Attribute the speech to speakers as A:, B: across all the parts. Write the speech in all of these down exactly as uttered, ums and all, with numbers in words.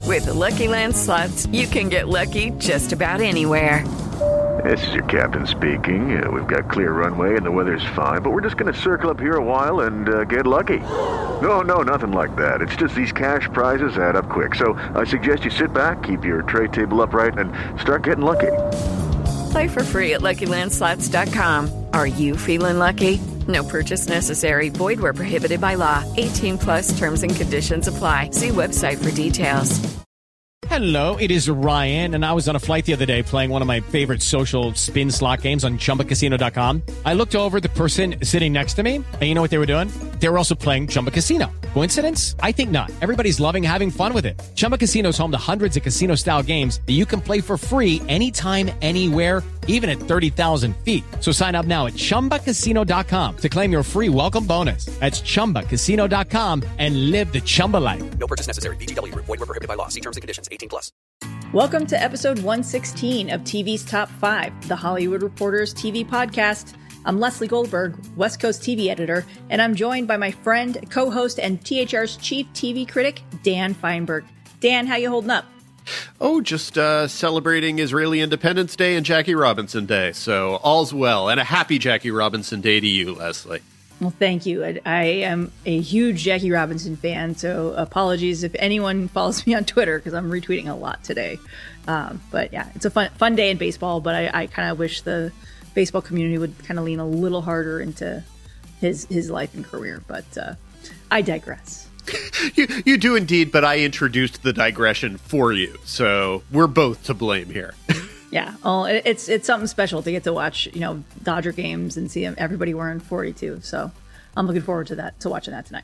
A: With the Lucky Land Slots, you can get lucky just about anywhere.
B: This is your captain speaking. Uh, we've got clear runway and the weather's fine, but we're just going to circle up here a while and uh, get lucky. No, no, nothing like that. It's just these cash prizes add up quick. So I suggest you sit back, keep your tray table upright, and start getting lucky.
A: Play for free at Lucky Land Slots dot com. Are you feeling lucky? No purchase necessary. Void where prohibited by law. eighteen plus terms and conditions apply. See website for details.
C: Hello, it is Ryan, and I was on a flight the other day playing one of my favorite social spin slot games on Chumba Casino dot com. I looked over at the person sitting next to me, and you know what they were doing? They were also playing Chumba Casino. Coincidence? I think not. Everybody's loving having fun with it. Chumba Casino is home to hundreds of casino-style games that you can play for free anytime, anywhere, even at thirty thousand feet. So sign up now at Chumba Casino dot com to claim your free welcome bonus. That's Chumba Casino dot com and live the Chumba life.
D: No purchase necessary. V G W. Void where prohibited by law. See terms and conditions. eighteen plus.
E: Welcome to episode one sixteen of T V's Top five, the Hollywood Reporter's T V podcast. I'm Leslie Goldberg, West Coast T V editor, and I'm joined by my friend, co-host, and T H R's chief T V critic, Dan Feinberg. Dan, how you holding up?
F: Oh, just uh, celebrating Israeli Independence Day and Jackie Robinson Day. So all's well. And a happy Jackie Robinson Day to you, Leslie.
E: Well, thank you. I, I am a huge Jackie Robinson fan, so apologies if anyone follows me on Twitter, because I'm retweeting a lot today. Um, but yeah, it's a fun fun day in baseball, but I, I kind of wish the baseball community would kind of lean a little harder into his, his life and career. But uh, I digress.
F: You you do indeed, but I introduced the digression for you, so we're both to blame here.
E: Yeah, well, it, it's it's something special to get to watch, you know, Dodger games and see everybody wearing forty-two. So I'm looking forward to that, to watching that tonight.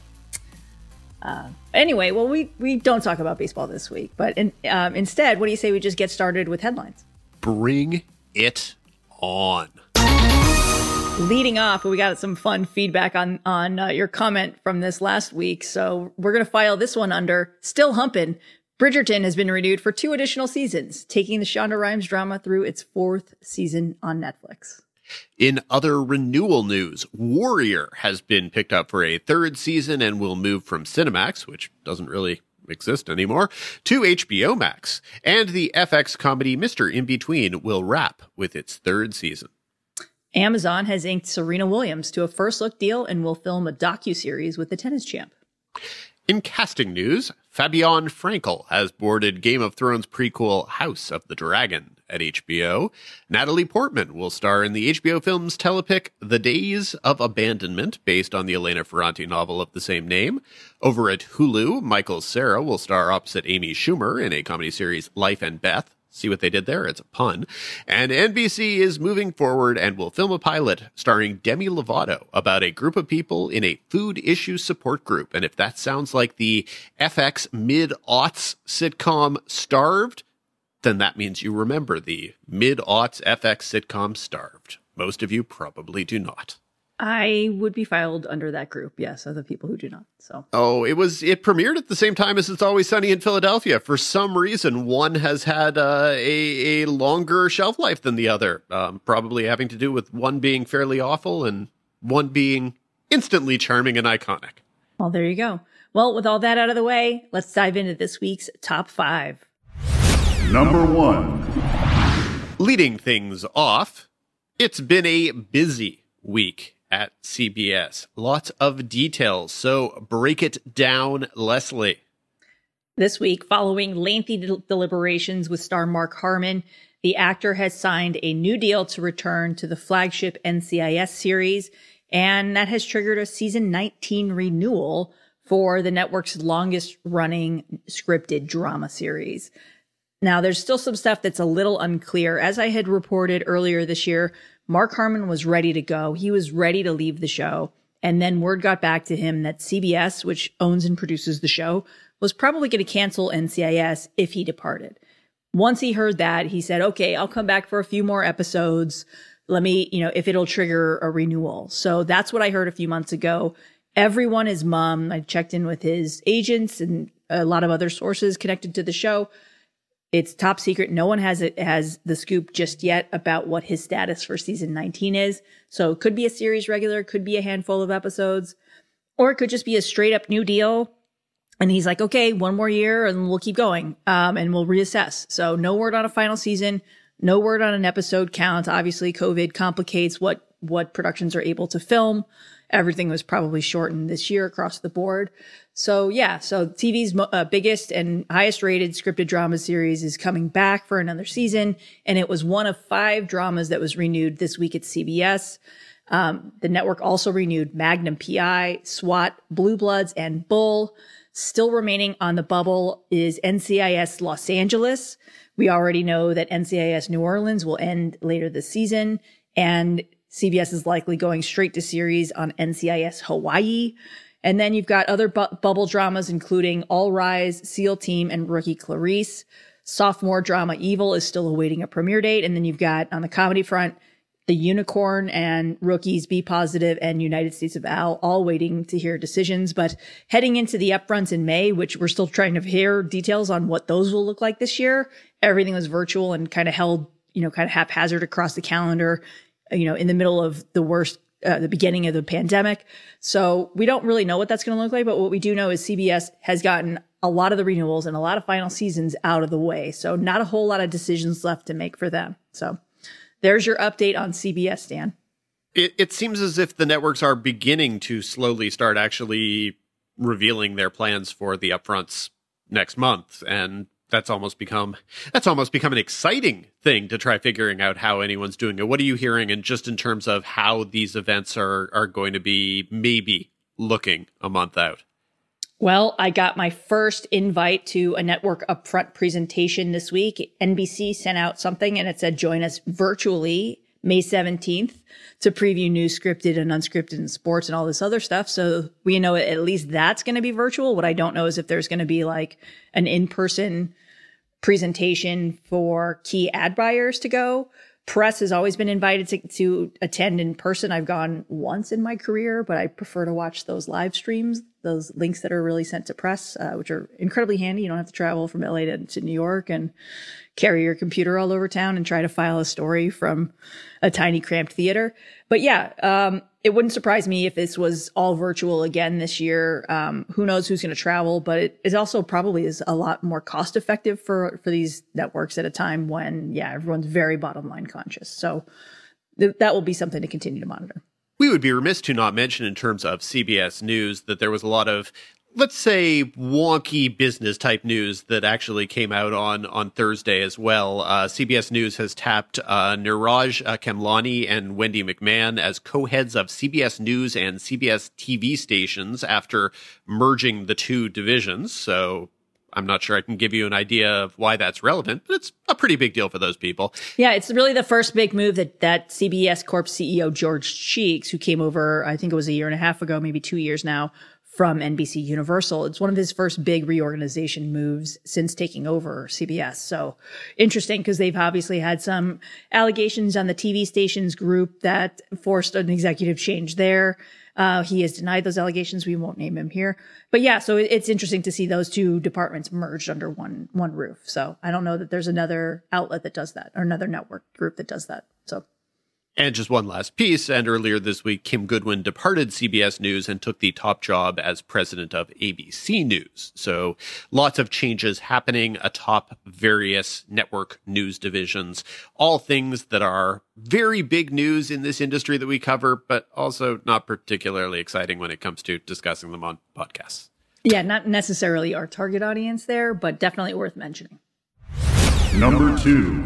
E: Uh, anyway, well, we, we don't talk about baseball this week, but in, um, instead, what do you say we just get started with headlines?
F: Bring it on.
E: Leading off, we got some fun feedback on on uh, your comment from this last week, so we're going to file this one under Still Humpin'. Bridgerton has been renewed for two additional seasons, taking the Shonda Rhimes drama through its fourth season on Netflix.
F: In other renewal news, Warrior has been picked up for a third season and will move from Cinemax, which doesn't really exist anymore, to H B O Max. And the F X comedy Mister In Between will wrap with its third season.
E: Amazon has inked Serena Williams to a first look deal and will film a docuseries with the tennis champ.
F: In casting news, Fabian Frankel has boarded Game of Thrones prequel House of the Dragon at H B O. Natalie Portman will star in the H B O Films telepic The Days of Abandonment, based on the Elena Ferrante novel of the same name. Over at Hulu, Michael Cera will star opposite Amy Schumer in a comedy series Life and Beth. See what they did there? It's a pun. And N B C is moving forward and will film a pilot starring Demi Lovato about a group of people in a food issue support group. And if that sounds like the F X mid-aughts sitcom Starved, then that means you remember the mid-aughts F X sitcom Starved. Most of you probably do not.
E: I would be filed under that group, yes, of the people who do not. So,
F: oh, it was it premiered at the same time as It's Always Sunny in Philadelphia. For some reason, one has had uh, a a longer shelf life than the other. Um, probably having to do with one being fairly awful and one being instantly charming and iconic.
E: Well, there you go. Well, with all that out of the way, let's dive into this week's top five.
G: Number one.
F: Leading things off, it's been a busy week at C B S. Lots of details, so break it down, Leslie.
E: This week, following lengthy del- deliberations with star Mark Harmon, the actor has signed a new deal to return to the flagship N C I S series, and that has triggered a season nineteen renewal for the network's longest-running scripted drama series. Now, there's still some stuff that's a little unclear. As I had reported earlier this year, Mark Harmon was ready to go. He was ready to leave the show. And then word got back to him that C B S, which owns and produces the show, was probably going to cancel N C I S if he departed. Once he heard that, he said, okay, I'll come back for a few more episodes. Let me, you know, if it'll trigger a renewal. So that's what I heard a few months ago. Everyone is mum. I checked in with his agents and a lot of other sources connected to the show. It's top secret. No one has it has the scoop just yet about what his status for season nineteen is. So it could be a series regular, could be a handful of episodes, or it could just be a straight up new deal. And he's like, okay, one more year and we'll keep going um, and we'll reassess. So no word on a final season, no word on an episode count. Obviously, COVID complicates what what productions are able to film. Everything was probably shortened this year across the board. So yeah, so T V's uh, biggest and highest rated scripted drama series is coming back for another season. And it was one of five dramas that was renewed this week at C B S. Um, the network also renewed Magnum P I, SWAT, Blue Bloods, and Bull. Still remaining on the bubble is N C I S Los Angeles. We already know that N C I S New Orleans will end later this season, and C B S is likely going straight to series on N C I S Hawaii. And then you've got other bu- bubble dramas, including All Rise, SEAL Team, and Rookie Clarice. Sophomore drama Evil is still awaiting a premiere date. And then you've got, on the comedy front, The Unicorn and Rookies, Be Positive, and United States of Al, all waiting to hear decisions. But heading into the upfronts in May, which we're still trying to hear details on what those will look like this year, everything was virtual and kind of held, you know, kind of haphazard across the calendar, you know, in the middle of the worst, uh, the beginning of the pandemic. So we don't really know what that's going to look like. But what we do know is C B S has gotten a lot of the renewals and a lot of final seasons out of the way. So not a whole lot of decisions left to make for them. So there's your update on C B S, Dan.
F: It, it seems as if the networks are beginning to slowly start actually revealing their plans for the upfronts next month. And that's almost become that's almost become an exciting thing to try figuring out how anyone's doing it. What are you hearing? And just in terms of how these events are, are going to be maybe looking a month out?
E: Well, I got my first invite to a network upfront presentation this week. N B C sent out something and it said, join us virtually May seventeenth to preview new scripted and unscripted and sports and all this other stuff. So we know at least that's going to be virtual. What I don't know is if there's going to be like an in-person presentation for key ad buyers to go. Press has always been invited to, to attend in person. I've gone once in my career, but I prefer to watch those live streams, those links that are really sent to press, uh, which are incredibly handy. You don't have to travel from L A to, to New York and carry your computer all over town and try to file a story from a tiny cramped theater. But yeah, um, it wouldn't surprise me if this was all virtual again this year. Um, who knows who's going to travel, but it, it also probably is a lot more cost effective for, for these networks at a time when, yeah, everyone's very bottom line conscious. So th- that will be something to continue to monitor.
F: We would be remiss to not mention in terms of C B S News that there was a lot of, let's say, wonky business type news that actually came out on, on Thursday as well. Uh, C B S News has tapped uh, Niraj uh, Kemlani and Wendy McMahon as co-heads of C B S News and C B S T V stations after merging the two divisions. So I'm not sure I can give you an idea of why that's relevant, but it's a pretty big deal for those people.
E: Yeah, it's really the first big move that, that C B S Corp C E O George Cheeks, who came over, I think it was a year and a half ago, maybe two years now, from N B C Universal. It's one of his first big reorganization moves since taking over C B S. So interesting because they've obviously had some allegations on the T V stations group that forced an executive change there. Uh, he has denied those allegations. We won't name him here. But yeah, so it's interesting to see those two departments merged under one one roof. So I don't know that there's another outlet that does that or another network group that does that. So.
F: And just one last piece, and earlier this week, Kim Goodwin departed C B S News and took the top job as president of A B C News. So lots of changes happening atop various network news divisions, all things that are very big news in this industry that we cover, but also not particularly exciting when it comes to discussing them on podcasts.
E: Yeah, not necessarily our target audience there, but definitely worth mentioning.
G: Number two.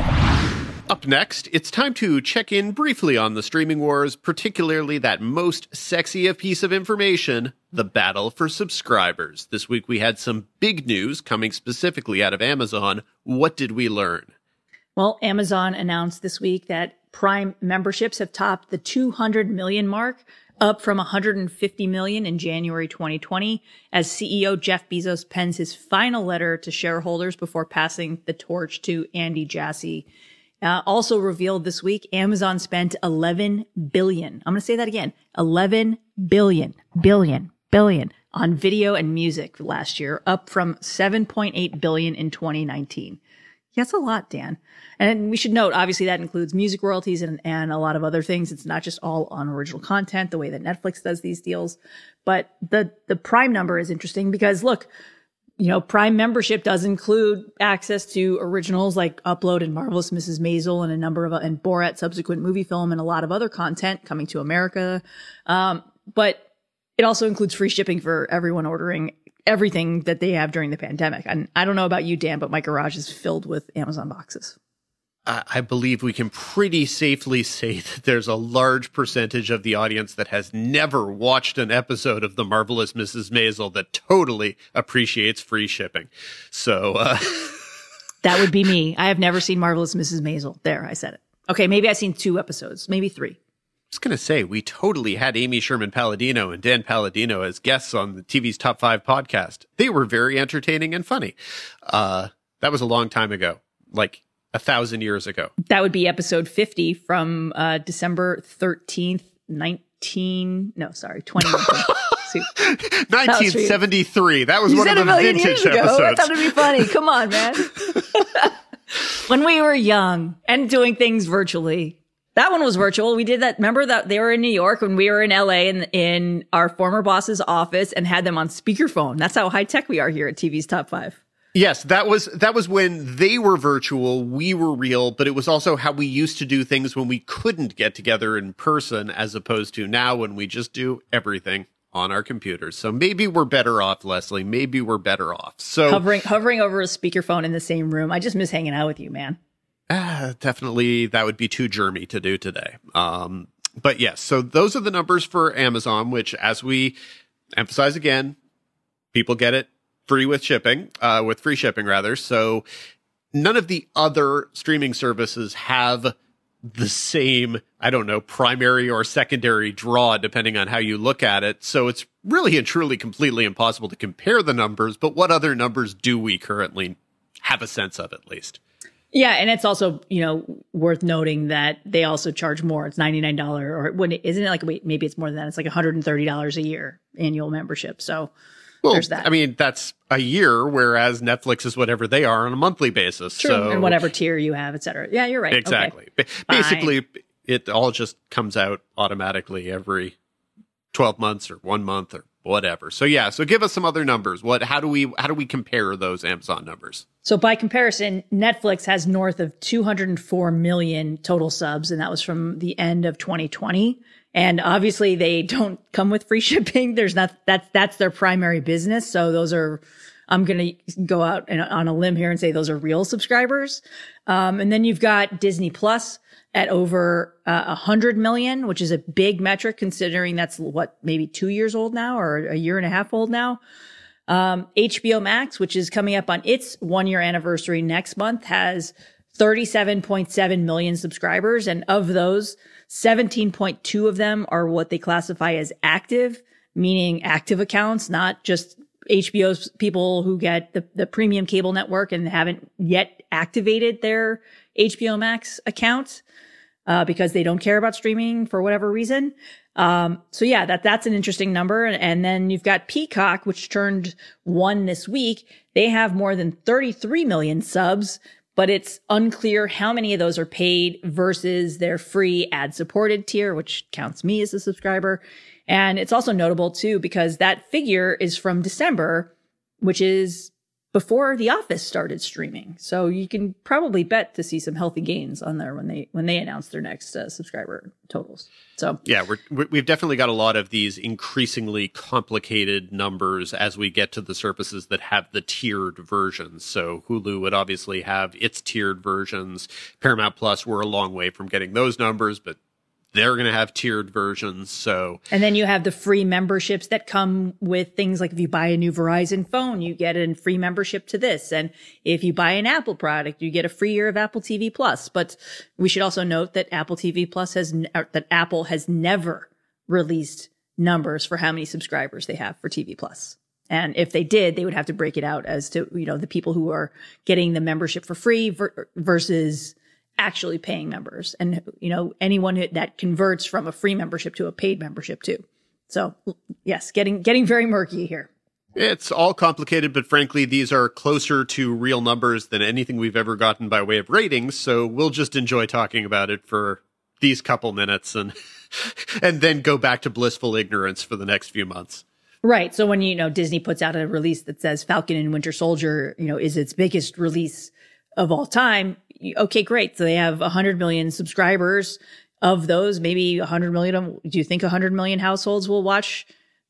F: Up next, it's time to check in briefly on the streaming wars, particularly that most sexy of piece of information, the battle for subscribers. This week we had some big news coming specifically out of Amazon. What did we learn?
E: Well, Amazon announced this week that Prime memberships have topped the two hundred million mark, up from one hundred fifty million in January twenty twenty, as C E O Jeff Bezos pens his final letter to shareholders before passing the torch to Andy Jassy. Uh, also revealed this week, Amazon spent eleven billion. I'm going to say that again. eleven billion, billion, billion on video and music last year, up from seven point eight billion in twenty nineteen. Yeah, it's a lot, Dan. And we should note, obviously, that includes music royalties and, and a lot of other things. It's not just all on original content, the way that Netflix does these deals. But the the Prime number is interesting because, look, you know, Prime membership does include access to originals like Upload and Marvelous Missus Maisel and a number of, and Borat subsequent movie film and a lot of other content coming to America. Um, but it also includes free shipping for everyone ordering everything that they have during the pandemic. And I don't know about you, Dan, but my garage is filled with Amazon boxes.
F: I believe we can pretty safely say that there's a large percentage of the audience that has never watched an episode of The Marvelous Missus Maisel that totally appreciates free shipping. So uh...
E: that would be me. I have never seen Marvelous Missus Maisel. There, I said it. Okay, maybe I've seen two episodes, maybe three.
F: I was going to say, we totally had Amy Sherman Palladino and Dan Palladino as guests on the T V's Top five podcast. They were very entertaining and funny. Uh, that was a long time ago, like a thousand years ago. That
E: would be episode fifty from uh, December thirteenth, nineteen, no, sorry, twenty nineteen.
F: nineteen seventy-three. That was
E: you
F: one of the vintage episodes.
E: I thought it'd be funny. Come on, man. When we were young and doing things virtually. That one was virtual. We did that. Remember that they were in New York when we were in L A in, in our former boss's office and had them on speakerphone. That's how high tech we are here at T V's Top five.
F: Yes, that was that was when they were virtual, we were real, but it was also how we used to do things when we couldn't get together in person, as opposed to now when we just do everything on our computers. So maybe we're better off, Leslie. Maybe we're better off. So
E: hovering hovering over a speakerphone in the same room. I just miss hanging out with you, man.
F: Uh, definitely, that would be too germy to do today. Um, but yes, so those are the numbers for Amazon, which, as we emphasize again, people get it free with shipping, uh, with free shipping rather. So none of the other streaming services have the same, I don't know, primary or secondary draw, depending on how you look at it. So it's really and truly completely impossible to compare the numbers. But what other numbers do we currently have a sense of, at least?
E: Yeah, and it's also, you know, worth noting that they also charge more. It's ninety-nine dollars, or when it, isn't it like, wait, maybe it's more than that. It's like one hundred thirty dollars a year annual membership. So well, there's that.
F: I mean, that's a year, whereas Netflix is whatever they are on a monthly basis.
E: True,
F: so,
E: and whatever tier you have, et cetera. Yeah, you're right.
F: Exactly.
E: Okay.
F: Basically,
E: Fine.
F: It all just comes out automatically every twelve months or one month or whatever. So yeah, so give us some other numbers. What, how do we, how do we compare those Amazon numbers?
E: So by comparison, Netflix has north of two hundred four million total subs, and that was from the end of twenty twenty. And obviously they don't come with free shipping. There's not, that's, that's their primary business. So those are, I'm going to go out and, on a limb here and say those are real subscribers. Um, and then you've got Disney Plus at over uh, one hundred million, which is a big metric considering that's what, maybe two years old now or a year and a half old now. Um, H B O Max, which is coming up on its one year anniversary next month, has thirty-seven point seven million subscribers. And of those, seventeen point two of them are what they classify as active, meaning active accounts, not just H B O's people who get the, the premium cable network and haven't yet activated their H B O Max account, uh, because they don't care about streaming for whatever reason. Um, so yeah, that, that's an interesting number. And then you've got Peacock, which turned one this week. They have more than thirty-three million subs, but it's unclear how many of those are paid versus their free ad supported tier, which counts me as a subscriber. And it's also notable too, because that figure is from December, which is before The Office started streaming. So you can probably bet to see some healthy gains on there when they when they announce their next uh, subscriber totals. So
F: yeah, we're, we've definitely got a lot of these increasingly complicated numbers as we get to the services that have the tiered versions. So Hulu would obviously have its tiered versions. Paramount Plus, we're a long way from getting those numbers, but they're going to have tiered versions. So,
E: and then you have the free memberships that come with things like if you buy a new Verizon phone, you get a free membership to this. And if you buy an Apple product, you get a free year of Apple T V Plus. But we should also note that Apple T V Plus has, that Apple has never released numbers for how many subscribers they have for T V Plus. And if they did, they would have to break it out as to, you know, the people who are getting the membership for free ver- versus actually paying members, and, you know, anyone that converts from a free membership to a paid membership too. So yes, getting, getting very murky here.
F: It's all complicated, but frankly, these are closer to real numbers than anything we've ever gotten by way of ratings, so we'll just enjoy talking about it for these couple minutes and and then go back to blissful ignorance for the next few months.
E: Right. So when, you know, Disney puts out a release that says Falcon and Winter Soldier, you know, is its biggest release of all time, okay, great. So they have one hundred million subscribers. Of those, maybe one hundred million of them, do you think one hundred million households will watch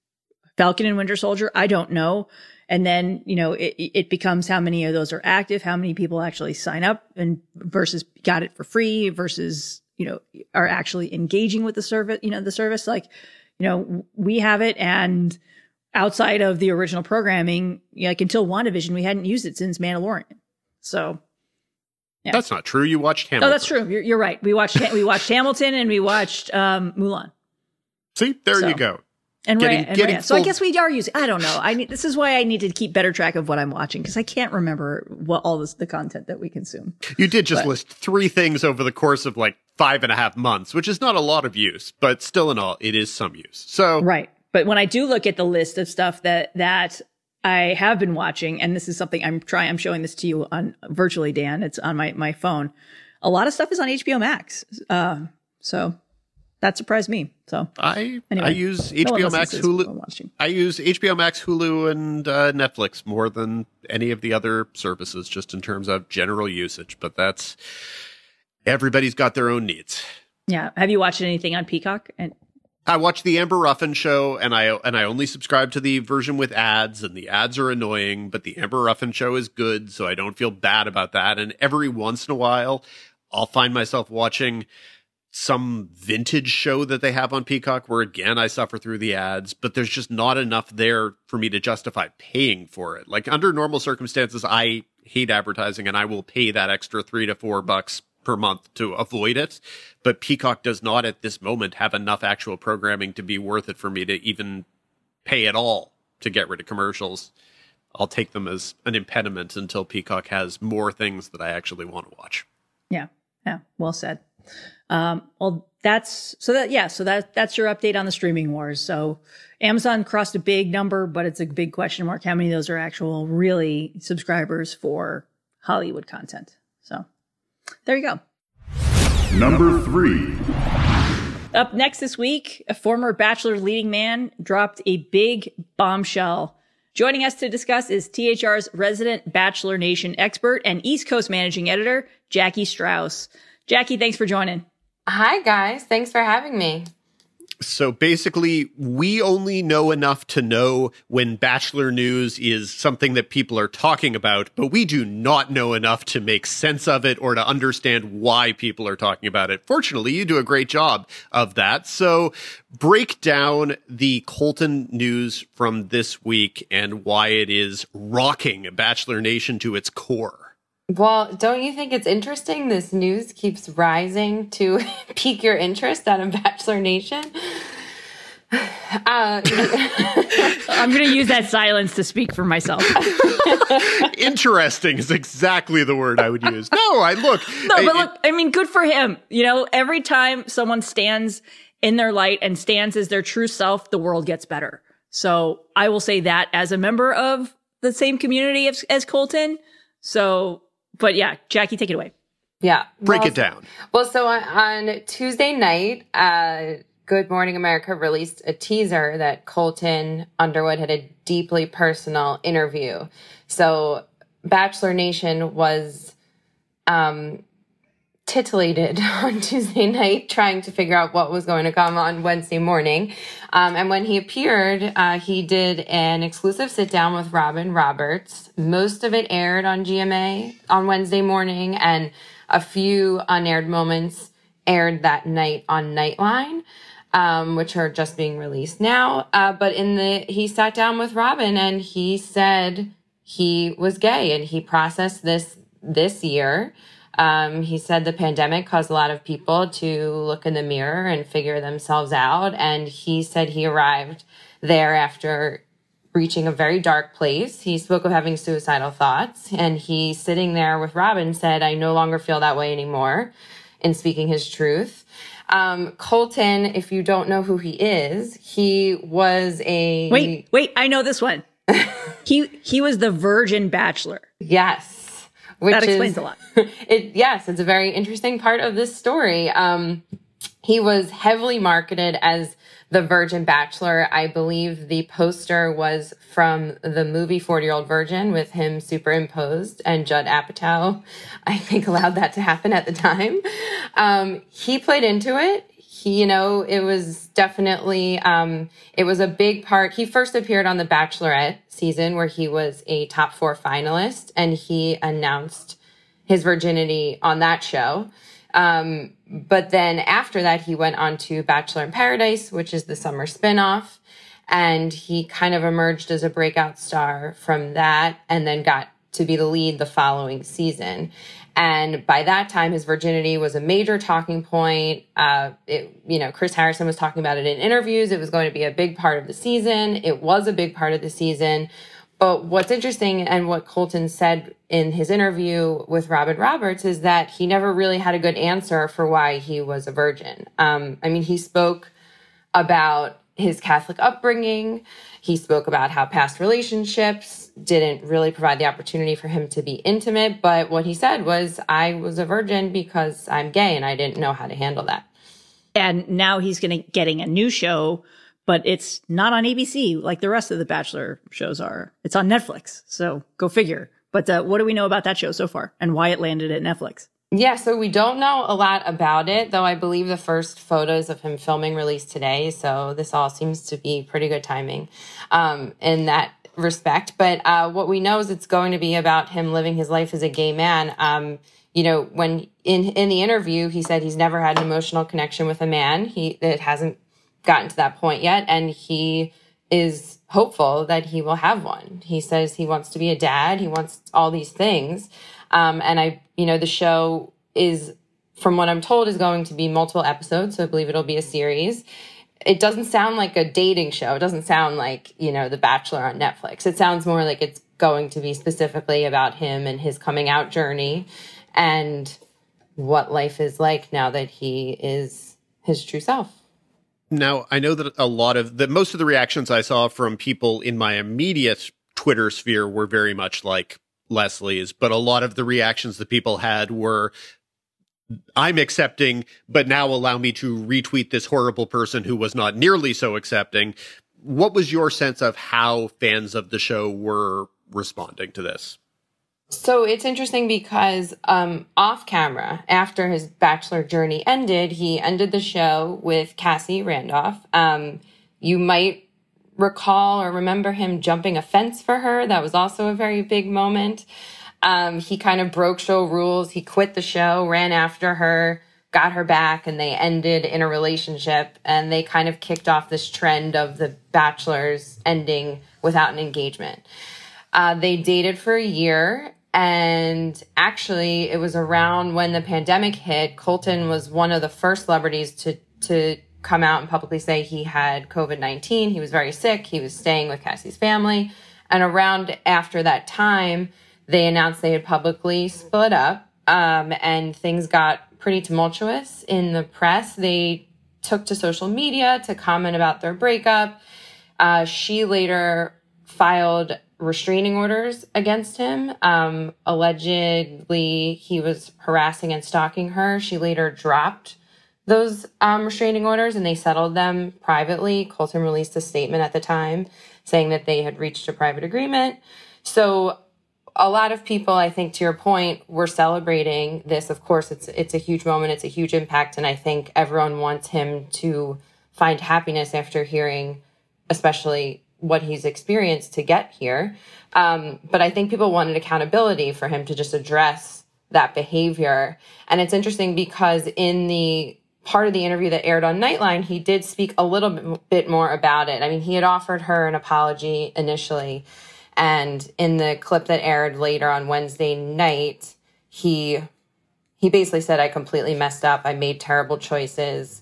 E: Falcon and Winter Soldier? I don't know. And then, you know, it, it becomes how many of those are active, how many people actually sign up and versus got it for free versus, you know, are actually engaging with the service, you know, the service. Like, you know, we have it, and outside of the original programming, like until WandaVision, we hadn't used it since Mandalorian. So yeah.
F: That's not true. You watched Hamilton.
E: Oh, that's true. You're, you're right. We watched we watched Hamilton and we watched um, Mulan.
F: See, there
E: so.
F: you go.
E: And
F: getting,
E: Raya. And
F: getting
E: Raya. So I
F: full...
E: guess we are using. I don't know. I need. This is why I need to keep better track of what I'm watching, because I can't remember what all this the content that we consume.
F: You did just
E: but.
F: list three things over the course of like five and a half months, which is not a lot of use, but still in all, it is some use. So
E: right. But when I do look at the list of stuff that that I have been watching, and this is something I'm trying. I'm showing this to you on virtually, Dan. It's on my my phone. A lot of stuff is on H B O Max. Uh, so. That surprised me. So
F: I
E: anyway,
F: I use H B O
E: no
F: Max, Hulu. I use H B O Max, Hulu, and uh, Netflix more than any of the other services, just in terms of general usage. But that's everybody's got their own needs.
E: Yeah. Have you watched anything on Peacock? And
F: I watched the Amber Ruffin show, and I and I only subscribe to the version with ads, and the ads are annoying. But the Amber Ruffin show is good, so I don't feel bad about that. And every once in a while, I'll find myself watching some vintage show that they have on Peacock where, again, I suffer through the ads, but there's just not enough there for me to justify paying for it. Like, under normal circumstances, I hate advertising and I will pay that extra three to four bucks per month to avoid it. But Peacock does not at this moment have enough actual programming to be worth it for me to even pay at all to get rid of commercials. I'll take them as an impediment until Peacock has more things that I actually want to watch.
E: Yeah. Yeah. Well said. Um, well, that's so that, yeah, so that, that's your update on the streaming wars. So Amazon crossed a big number, but it's a big question mark. How many of those are actual really subscribers for Hollywood content? So there you go.
G: Number three.
E: Up next this week, a former Bachelor leading man dropped a big bombshell. Joining us to discuss is T H R's resident Bachelor Nation expert and East Coast managing editor, Jackie Strauss. Jackie, thanks for joining.
H: Hi, guys. Thanks for having me.
F: So basically, we only know enough to know when Bachelor news is something that people are talking about, but we do not know enough to make sense of it or to understand why people are talking about it. Fortunately, you do a great job of that. So break down the Colton news from this week and why it is rocking Bachelor Nation to its core.
H: Well, don't you think it's interesting? This news keeps rising to pique your interest out of Bachelor Nation. Uh,
E: I'm going to use that silence to speak for myself.
F: Interesting is exactly the word I would use. No, I look.
E: No, but
F: I,
E: look, I mean, good for him. You know, every time someone stands in their light and stands as their true self, the world gets better. So I will say that as a member of the same community as, as Colton. So, but yeah, Jackie, take it away.
H: Yeah.
F: Break
H: well,
F: it down.
H: Well, so on, on Tuesday night, uh, Good Morning America released a teaser that Colton Underwood had a deeply personal interview. So Bachelor Nation was um, titillated on Tuesday night, trying to figure out what was going to come on Wednesday morning. Um, and when he appeared, uh, he did an exclusive sit down with Robin Roberts. Most of it aired on G M A on Wednesday morning, and a few unaired moments aired that night on Nightline. Um, which are just being released now. Uh, but in the, he sat down with Robin and he said he was gay, and he processed this this year. Um, he said the pandemic caused a lot of people to look in the mirror and figure themselves out. And he said he arrived there after reaching a very dark place. He spoke of having suicidal thoughts, and he, sitting there with Robin, said, "I no longer feel that way anymore," in speaking his truth. Um, Colton, if you don't know who he is, he was a...
E: Wait, wait, I know this one. he he was the virgin bachelor.
H: Yes. Which
E: that explains
H: is,
E: a lot.
H: It, yes, it's a very interesting part of this story. Um, he was heavily marketed as the Virgin Bachelor. I believe the poster was from the movie forty-Year-Old Virgin with him superimposed, and Judd Apatow, I think, allowed that to happen at the time. Um, he played into it. He, you know, it was definitely, um, it was a big part. He first appeared on The Bachelorette season where he was a top four finalist, and he announced his virginity on that show. Um, but then after that, he went on to Bachelor in Paradise, which is the summer spinoff. And he kind of emerged as a breakout star from that, and then got to be the lead the following season. And by that time, his virginity was a major talking point. Uh, it, you know, Chris Harrison was talking about it in interviews. It was going to be a big part of the season. It was a big part of the season. But what's interesting, and what Colton said in his interview with Robin Roberts, is that he never really had a good answer for why he was a virgin. Um, I mean, he spoke about his Catholic upbringing. He spoke about how past relationships didn't really provide the opportunity for him to be intimate. But what he said was, I was a virgin because I'm gay and I didn't know how to handle that.
E: And now he's going to getting a new show, but it's not on A B C like the rest of the Bachelor shows are. It's on Netflix. So go figure. But uh, what do we know about that show so far and why it landed at Netflix?
H: Yeah, so we don't know a lot about it, though I believe the first photos of him filming released today. So this all seems to be pretty good timing um, in that respect. But uh, what we know is it's going to be about him living his life as a gay man. Um, you know, when in in the interview, he said he's never had an emotional connection with a man. He it hasn't gotten to that point yet, and he is hopeful that he will have one. He says he wants to be a dad. He wants all these things. Um, and I, you know, the show is, from what I'm told, is going to be multiple episodes. So I believe it'll be a series. It doesn't sound like a dating show. It doesn't sound like, you know, The Bachelor on Netflix. It sounds more like it's going to be specifically about him and his coming out journey and what life is like now that he is his true self.
F: Now, I know that a lot of the, most of the reactions I saw from people in my immediate Twitter sphere were very much like Leslie's, but a lot of the reactions that people had were, I'm accepting, but now allow me to retweet this horrible person who was not nearly so accepting. What was your sense of how fans of the show were responding to this?
H: So it's interesting because um, off camera, after his Bachelor journey ended, he ended the show with Cassie Randolph. Um, you might recall or remember him jumping a fence for her. That was also a very big moment. Um, he kind of broke show rules. He quit the show, ran after her, got her back, and they ended in a relationship. And they kind of kicked off this trend of the Bachelors ending without an engagement. Uh, they dated for a year. And actually, it was around when the pandemic hit. Colton was one of the first celebrities to, to come out and publicly say he had covid nineteen. He was very sick. He was staying with Cassie's family. And around after that time, they announced they had publicly split up. Um, and things got pretty tumultuous in the press. They took to social media to comment about their breakup. Uh, she later filed restraining orders against him. Um, allegedly, he was harassing and stalking her. She later dropped those um, restraining orders and they settled them privately. Colton released a statement at the time saying that they had reached a private agreement. So a lot of people, I think, to your point, were celebrating this. Of course, it's it's a huge moment. It's a huge impact. And I think everyone wants him to find happiness after hearing, especially what he's experienced to get here. Um, but I think people wanted accountability for him to just address that behavior. And it's interesting because in the part of the interview that aired on Nightline, he did speak a little bit more about it. I mean, he had offered her an apology initially. And in the clip that aired later on Wednesday night, he he basically said, I completely messed up. I made terrible choices.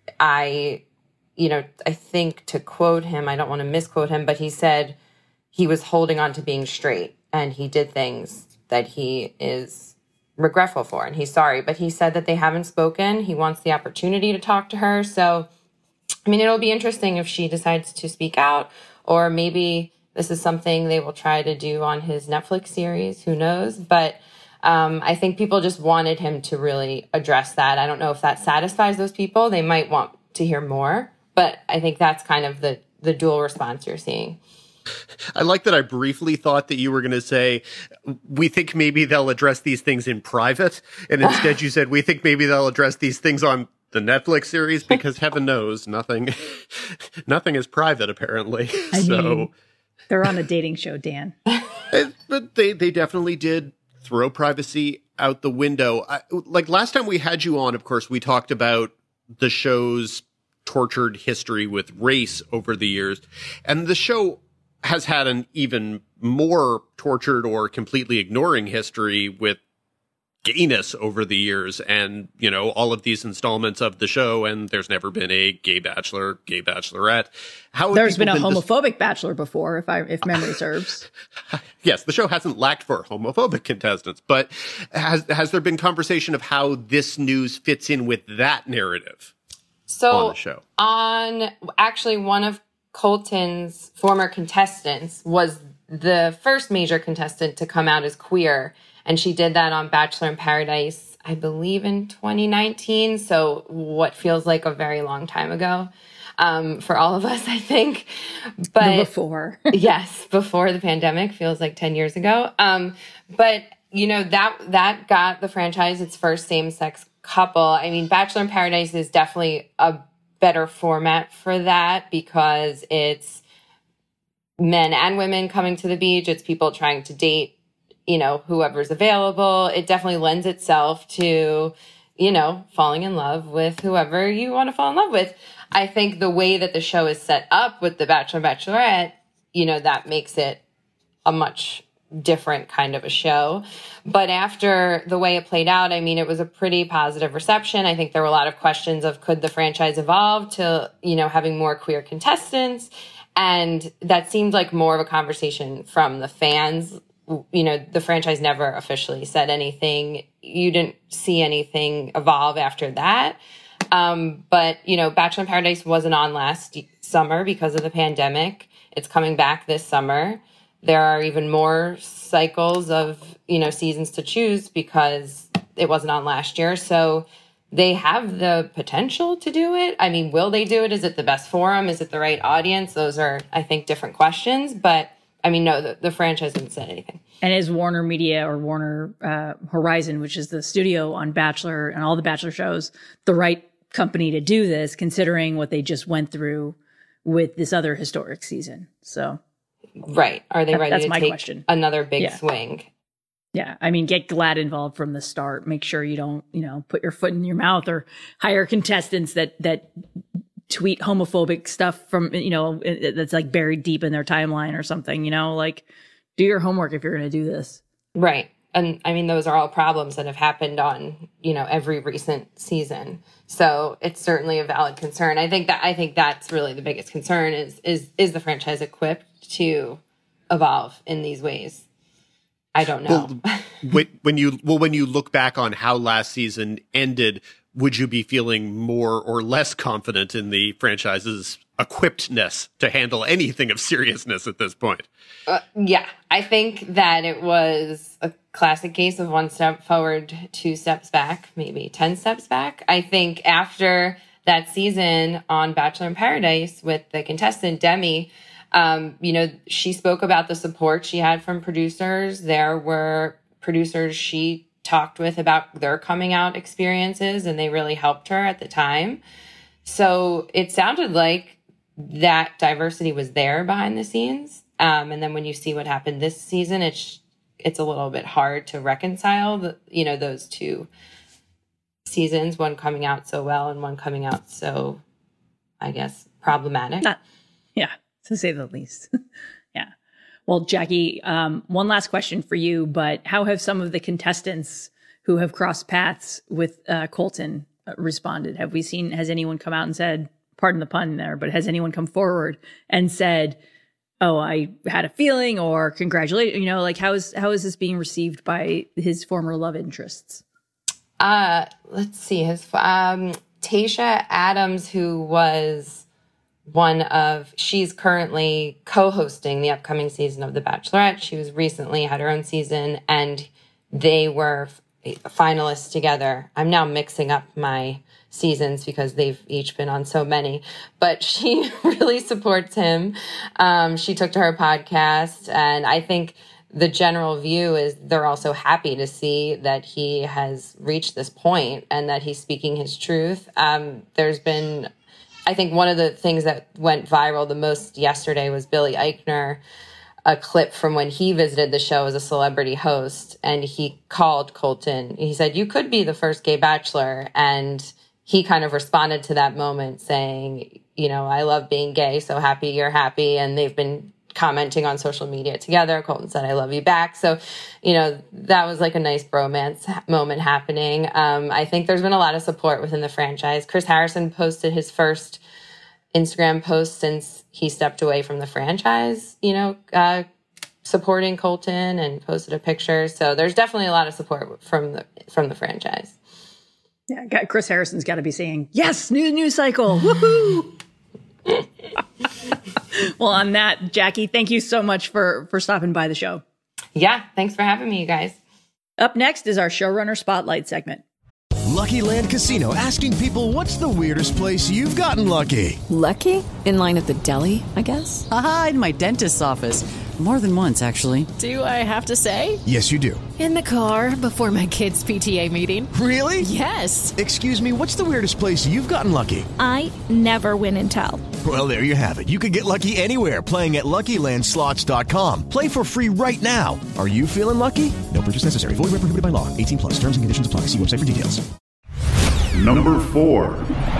H: I... You know, I think to quote him, I don't want to misquote him, but he said he was holding on to being straight and he did things that he is regretful for and he's sorry. But he said that they haven't spoken. He wants the opportunity to talk to her. So, I mean, it'll be interesting if she decides to speak out, or maybe this is something they will try to do on his Netflix series. Who knows? But um, I think people just wanted him to really address that. I don't know if that satisfies those people. They might want to hear more, but I think that's kind of the, the dual response you're seeing.
F: I like that I briefly thought that you were going to say, we think maybe they'll address these things in private. And instead you said, we think maybe they'll address these things on the Netflix series, because heaven knows nothing, nothing is private, apparently.
E: I
F: so
E: mean, they're on a dating show, Dan.
F: But they, they definitely did throw privacy out the window. I, like last time we had you on, of course, we talked about the show's tortured history with race over the years. And the show has had an even more tortured or completely ignoring history with gayness over the years, and, you know, all of these installments of the show, and there's never been a gay bachelor, gay bachelorette. How
E: There's been a
F: been
E: homophobic dis- bachelor before, if I if memory serves.
F: Yes, the show hasn't lacked for homophobic contestants, but has has there been conversation of how this news fits in with that narrative
H: so
F: on the show?
H: On actually one of Colton's former contestants was the first major contestant to come out as queer. And she did that on Bachelor in Paradise, I believe in twenty nineteen. So what feels like a very long time ago um, for all of us, I think. But
E: before.
H: Yes, before the pandemic, feels like ten years ago. Um, but, you know, that that got the franchise its first same-sex couple. I mean, Bachelor in Paradise is definitely a better format for that because it's men and women coming to the beach. It's people trying to date, you know, whoever's available. It definitely lends itself to, you know, falling in love with whoever you want to fall in love with. I think the way that the show is set up with the Bachelor and Bachelorette, you know, that makes it a much different kind of a show. But after the way it played out, I mean, it was a pretty positive reception. I think there were a lot of questions of could the franchise evolve to, you know, having more queer contestants? And that seemed like more of a conversation from the fans. You know, the franchise never officially said anything. You didn't see anything evolve after that. Um, but, you know, Bachelor in Paradise wasn't on last summer because of the pandemic. It's coming back this summer. There are even more cycles of, you know, seasons to choose because it wasn't on last year. So they have the potential to do it. I mean, will they do it? Is it the best forum? Is it the right audience? Those are, I think, different questions. But I mean, no, the, the franchise hasn't said anything.
E: And is Warner Media or Warner uh, Horizon, which is the studio on Bachelor and all the Bachelor shows, the right company to do this, considering what they just went through with this other historic season? So,
H: right. Are they
E: that,
H: ready
E: that's
H: to
E: my
H: take
E: question.
H: another big
E: Yeah.
H: swing?
E: Yeah. I mean, get GLAAD involved from the start. Make sure you don't, you know, put your foot in your mouth or hire contestants that, that tweet homophobic stuff from, you know, that's like buried deep in their timeline or something, you know, like do your homework if you're going to do this.
H: Right. And I mean, those are all problems that have happened on, you know, every recent season. So it's certainly a valid concern. I think that, I think that's really the biggest concern is, is, is the franchise equipped to evolve in these ways? I don't know.
F: Well, when, when you, well, when you look back on how last season ended, would you be feeling more or less confident in the franchise's equippedness to handle anything of seriousness at this point?
H: Uh, yeah, I think that it was a classic case of one step forward, two steps back, maybe ten steps back. I think after that season on Bachelor in Paradise with the contestant Demi, um, you know, she spoke about the support she had from producers. There were producers she talked with about their coming out experiences, and they really helped her at the time. So it sounded like that diversity was there behind the scenes. Um, and then when you see what happened this season, it's it's a little bit hard to reconcile the, you know, those two seasons, one coming out so well and one coming out so, I guess, problematic.
E: Not, yeah, to say the least. Yeah. Well, Jackie, um, one last question for you, but how have some of the contestants who have crossed paths with uh, Colton uh, responded? Have we seen, has anyone come out and said, pardon the pun there, but has anyone come forward and said, oh, I had a feeling, or congratulations, you know, like how is, how is this being received by his former love interests?
H: Uh, let's see, his, um, Tayshia Adams, who was one of, she's currently co-hosting the upcoming season of The Bachelorette. She was recently had her own season, and they were finalists together. I'm now mixing up my seasons because they've each been on so many, but she really supports him. Um, she took to her podcast, and I think the general view is they're also happy to see that he has reached this point and that he's speaking his truth. Um, there's been, I think one of the things that went viral the most yesterday was Billy Eichner, a clip from when he visited the show as a celebrity host, and he called Colton. He said, "You could be the first gay bachelor." And he kind of responded to that moment saying, you know, "I love being gay, so happy you're happy." And they've been commenting on social media together. Colton said, "I love you back." So, you know, that was like a nice bromance moment happening. Um, I think there's been a lot of support within the franchise. Chris Harrison posted his first Instagram post since he stepped away from the franchise, you know, uh, supporting Colton, and posted a picture. So there's definitely a lot of support from the, from the franchise.
E: Yeah, Chris Harrison's got to be saying, "Yes, new news cycle, woohoo!" Well, on that, Jackie, thank you so much for for stopping by the show.
H: Yeah, thanks for having me, you guys.
E: Up next is our showrunner spotlight segment.
I: Lucky Land Casino, asking people, "What's the weirdest place you've gotten lucky?"
A: Lucky? In line at the deli, I guess?
J: Aha, in my dentist's office. More than once, actually.
K: Do I have to say?
I: Yes, you do.
K: In the car before my kids' P T A meeting.
I: Really?
K: Yes.
I: Excuse me, what's the weirdest place you've gotten lucky?
L: I never win and tell.
I: Well, there you have it. You can get lucky anywhere, playing at Lucky Land Slots dot com. Play for free right now. Are you feeling lucky? No purchase necessary. Void where prohibited by law. eighteen plus. Terms and conditions apply. See website for details.
G: Number four.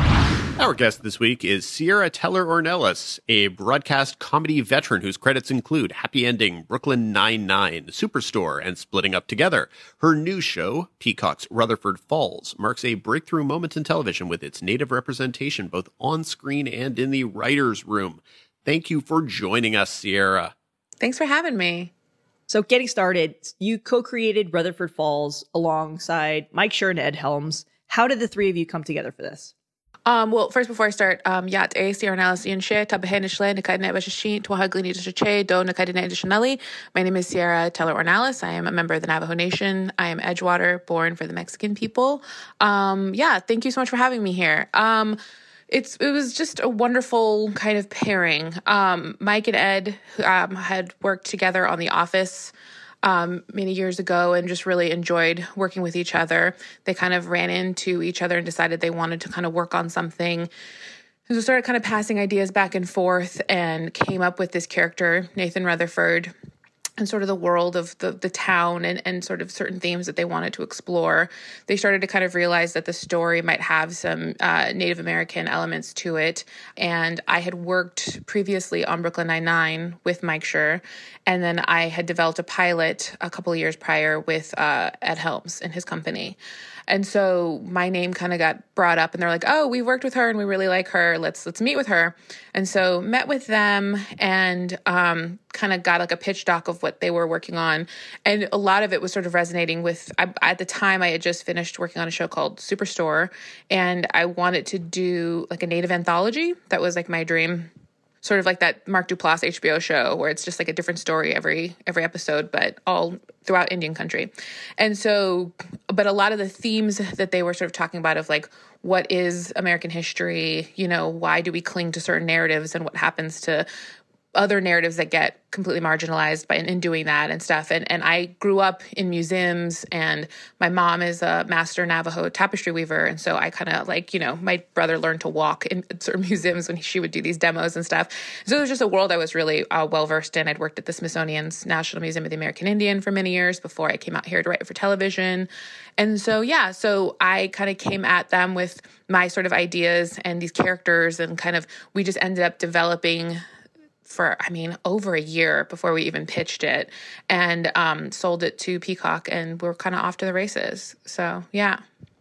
F: Our guest this week is Sierra Teller Ornelas, a broadcast comedy veteran whose credits include Happy Ending, Brooklyn Nine-Nine, Superstore, and Splitting Up Together. Her new show, Peacock's Rutherford Falls, marks a breakthrough moment in television with its native representation both on screen and in the writer's room. Thank you for joining us, Sierra.
M: Thanks for having me.
E: So getting started, you co-created Rutherford Falls alongside Mike Schur and Ed Helms. How did the three of you come together for this?
M: Um, well, first, before I start, um, yat a Sierra Ornelas ian she, tabahe nishle, nakaidne bashashi, tuahaglini dishache, do nakaidne dishanelli. My name is Sierra Teller Ornelas. I am a member of the Navajo Nation. I am Edgewater, born for the Mexican people. Um, yeah, thank you so much for having me here. Um, It's it was just a wonderful kind of pairing. Um, Mike and Ed um, had worked together on The Office um, many years ago and just really enjoyed working with each other. They kind of ran into each other and decided they wanted to kind of work on something. So we started kind of passing ideas back and forth and came up with this character, Nathan Rutherford, and sort of the world of the, the town and, and sort of certain themes that they wanted to explore. They started to kind of realize that the story might have some uh, Native American elements to it. And I had worked previously on Brooklyn Nine-Nine with Mike Schur, and then I had developed a pilot a couple of years prior with uh, Ed Helms and his company. And so my name kind of got brought up, and they're like, "Oh, we worked with her and we really like her. Let's let's meet with her." And so met with them and um, kind of got like a pitch doc of what they were working on. And a lot of it was sort of resonating with, I, at the time I had just finished working on a show called Superstore, and I wanted to do like a Native anthology. That was like my dream. Sort of like that Mark Duplass H B O show where it's just like a different story every every episode, but all throughout Indian country. And so, but a lot of the themes that they were sort of talking about of like, what is American history? You know, why do we cling to certain narratives, and what happens to other narratives that get completely marginalized by in doing that and stuff. And and I grew up in museums, and my mom is a master Navajo tapestry weaver. And so I kind of like, you know, my brother learned to walk in certain museums when she would do these demos and stuff. So it was just a world I was really uh, well-versed in. I'd worked at the Smithsonian's National Museum of the American Indian for many years before I came out here to write for television. And so, yeah, so I kind of came at them with my sort of ideas and these characters, and kind of, we just ended up developing for, I mean, over a year before we even pitched it, and um, sold it to Peacock, and we're kind of off to the races. So, yeah.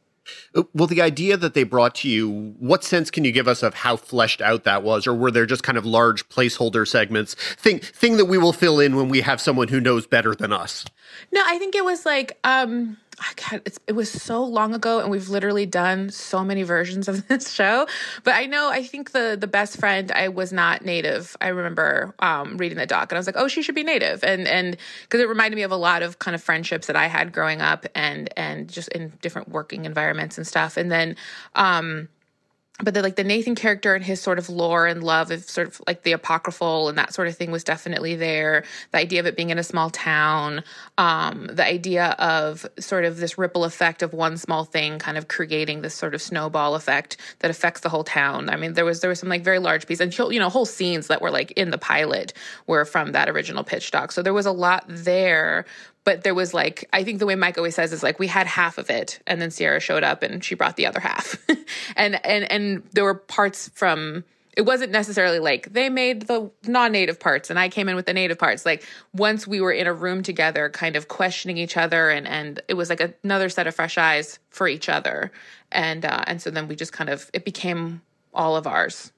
F: Well, the idea that they brought to you, what sense can you give us of how fleshed out that was? Or were there just kind of large placeholder segments, thing, thing that we will fill in when we have someone who knows better than us?
M: No, I think it was like, um, God, it's, it was so long ago, and we've literally done so many versions of this show. But I know, I think the the best friend, I was not Native. I remember um, reading the doc, and I was like, oh, she should be Native. And and because it reminded me of a lot of kind of friendships that I had growing up and and just in different working environments and stuff. And then, um, but the, like the Nathan character and his sort of lore and love of sort of like the apocryphal and that sort of thing was definitely there. The idea of it being in a small town, um, the idea of sort of this ripple effect of one small thing kind of creating this sort of snowball effect that affects the whole town. I mean, there was there was some like very large piece, and you know, whole scenes that were like in the pilot were from that original pitch doc. So there was a lot there. But there was like, I think the way Mike always says is like, we had half of it, and then Sierra showed up and she brought the other half. and and and there were parts from, it wasn't necessarily like they made the non-native parts and I came in with the native parts. Like once we were in a room together kind of questioning each other, and, and it was like another set of fresh eyes for each other. And uh, and so then we just kind of, it became all of ours.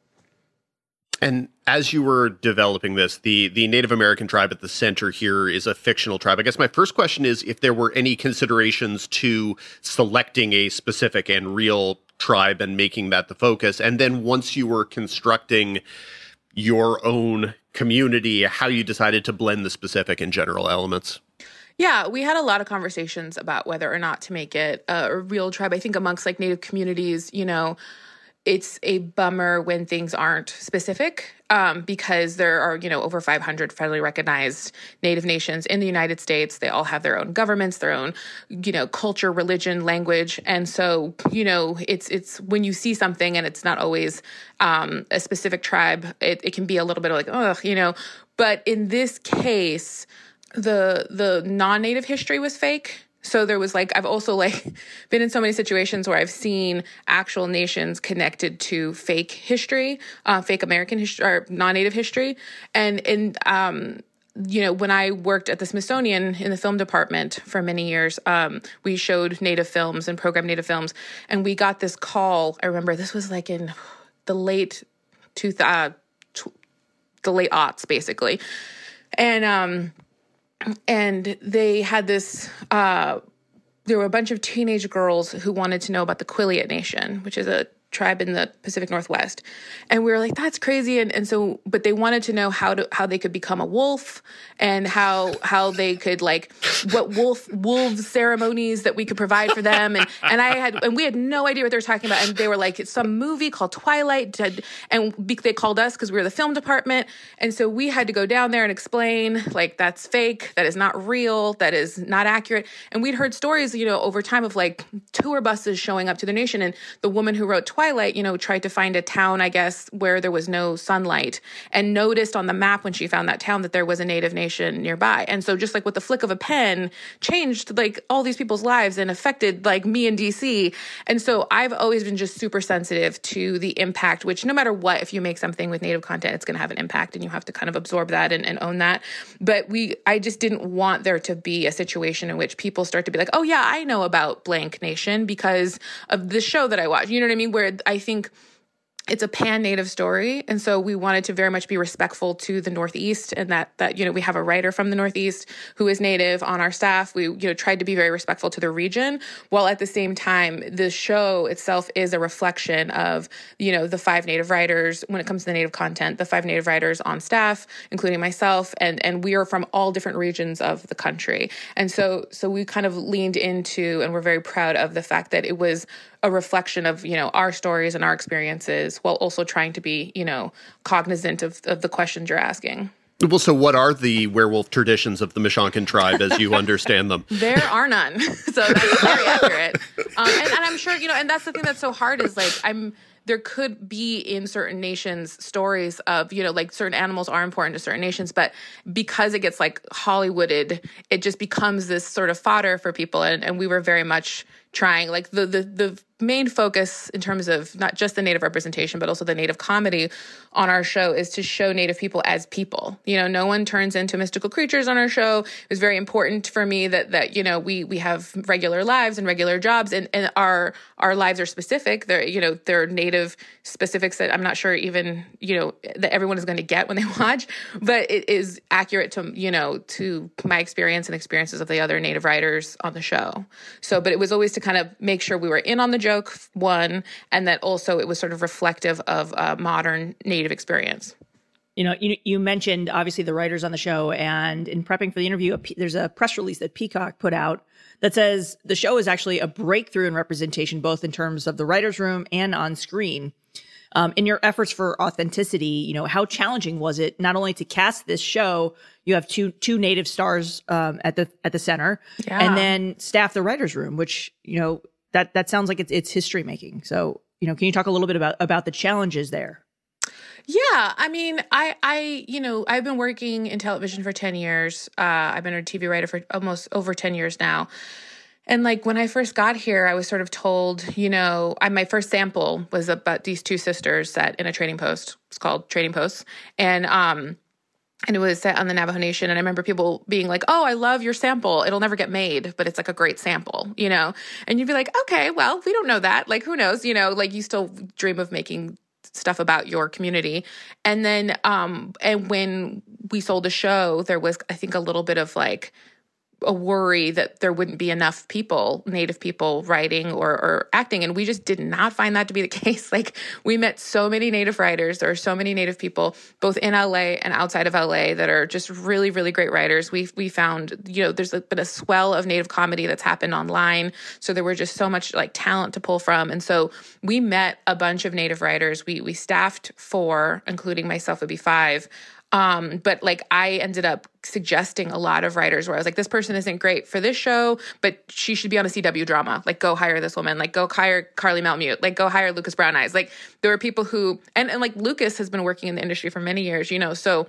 F: And as you were developing this, the the Native American tribe at the center here is a fictional tribe. I guess my first question is if there were any considerations to selecting a specific and real tribe and making that the focus. And then once you were constructing your own community, how you decided to blend the specific and general elements.
M: Yeah, we had a lot of conversations about whether or not to make it a real tribe. I think amongst like Native communities, you know, it's a bummer when things aren't specific um, because there are, you know, over five hundred federally recognized Native nations in the United States. They all have their own governments, their own, you know, culture, religion, language. And so, you know, it's it's when you see something and it's not always um, a specific tribe, it, it can be a little bit like, ugh, you know. But in this case, the the non-Native history was fake. So there was like, I've also like been in so many situations where I've seen actual nations connected to fake history, uh, fake American history or non-Native history. And, and, um, you know, when I worked at the Smithsonian in the film department for many years, um, we showed Native films and programmed Native films. And we got this call. I remember this was like in the late two, uh, tw- the late aughts, basically. And, um, And they had this, uh, there were a bunch of teenage girls who wanted to know about the Quileute Nation, which is a tribe in the Pacific Northwest. And we were like, that's crazy. And and so, but they wanted to know how to, how they could become a wolf and how, how they could like, what wolf, wolf ceremonies that we could provide for them. And, and I had, and we had no idea what they were talking about. And they were like, it's some movie called Twilight. And they called us because we were the film department. And so we had to go down there and explain like, that's fake. That is not real. That is not accurate. And we'd heard stories, you know, over time of like tour buses showing up to the nation. And the woman who wrote Twilight, Twilight, you know, tried to find a town, I guess, where there was no sunlight and noticed on the map when she found that town that there was a Native nation nearby. And so just like with the flick of a pen changed like all these people's lives and affected like me in D C. And so I've always been just super sensitive to the impact, which no matter what, if you make something with Native content, it's going to have an impact and you have to kind of absorb that and, and own that. But we, I just didn't want there to be a situation in which people start to be like, oh yeah, I know about blank nation because of the show that I watched. You know what I mean? Where I think it's a pan-Native story. And so we wanted to very much be respectful to the Northeast and that, that, you know, we have a writer from the Northeast who is Native on our staff. We, you know, tried to be very respectful to the region, while at the same time, the show itself is a reflection of, you know, the five Native writers when it comes to the Native content, the five Native writers on staff, including myself. And, and we are from all different regions of the country. And so, so we kind of leaned into, and we're very proud of the fact that it was a reflection of, you know, our stories and our experiences while also trying to be, you know, cognizant of, of the questions you're asking.
F: Well, so what are the werewolf traditions of the Mishankan tribe as you understand them?
M: There are none. So that's very accurate. Um, and, and I'm sure, you know, and that's the thing that's so hard is like, I'm, there could be in certain nations stories of, you know, like certain animals are important to certain nations, but because it gets like Hollywooded, it just becomes this sort of fodder for people. And, and we were very much trying, like the, the, the main focus in terms of not just the Native representation, but also the Native comedy on our show is to show Native people as people. You know, no one turns into mystical creatures on our show. It was very important for me that, that you know, we we have regular lives and regular jobs, and, and our our lives are specific. They're, you know, they're Native specifics that I'm not sure even, you know, that everyone is going to get when they watch, but it is accurate to, you know, to my experience and experiences of the other Native writers on the show. So, but it was always to kind of make sure we were in on the joke, one, and that also it was sort of reflective of a modern Native experience.
E: You know, you, you mentioned obviously the writers on the show, and in prepping for the interview, a P- there's a press release that Peacock put out that says the show is actually a breakthrough in representation, both in terms of the writer's room and on screen. Um, in your efforts for authenticity, you know, how challenging was it not only to cast this show? You have two two Native stars um, at the at the center,
M: yeah.
E: and then staff the writer's room, which, you know, that that sounds like it's it's history making. So, you know, can you talk a little bit about about the challenges there?
M: Yeah, I mean, I, I, you know, I've been working in television for ten years. Uh, I've been a T V writer for almost over ten years now. And like when I first got here, I was sort of told, you know, I, my first sample was about these two sisters set in a trading post. It's called Trading Posts. And, um, and it was set on the Navajo Nation. And I remember people being like, oh, I love your sample. It'll never get made, but it's like a great sample, you know? And you'd be like, okay, well, we don't know that. Like, who knows? You know, like you still dream of making stuff about your community. And then, um, and when we sold the show, there was, I think, a little bit of like a worry that there wouldn't be enough people, Native people writing or, or acting. And we just did not find that to be the case. Like we met so many Native writers. There are so many Native people, both in L A and outside of L A, that are just really, really great writers. We we found, you know, there's been a swell of Native comedy that's happened online. So there were just so much like talent to pull from. And so we met a bunch of Native writers. We, we staffed four, including myself would be five. Um, but like I ended up suggesting a lot of writers where I was like, this person isn't great for this show, but she should be on a C W drama. Like go hire this woman, like go hire Carly Malmute, like go hire Lucas Brown Eyes. Like there were people who, and, and like Lucas has been working in the industry for many years, you know, so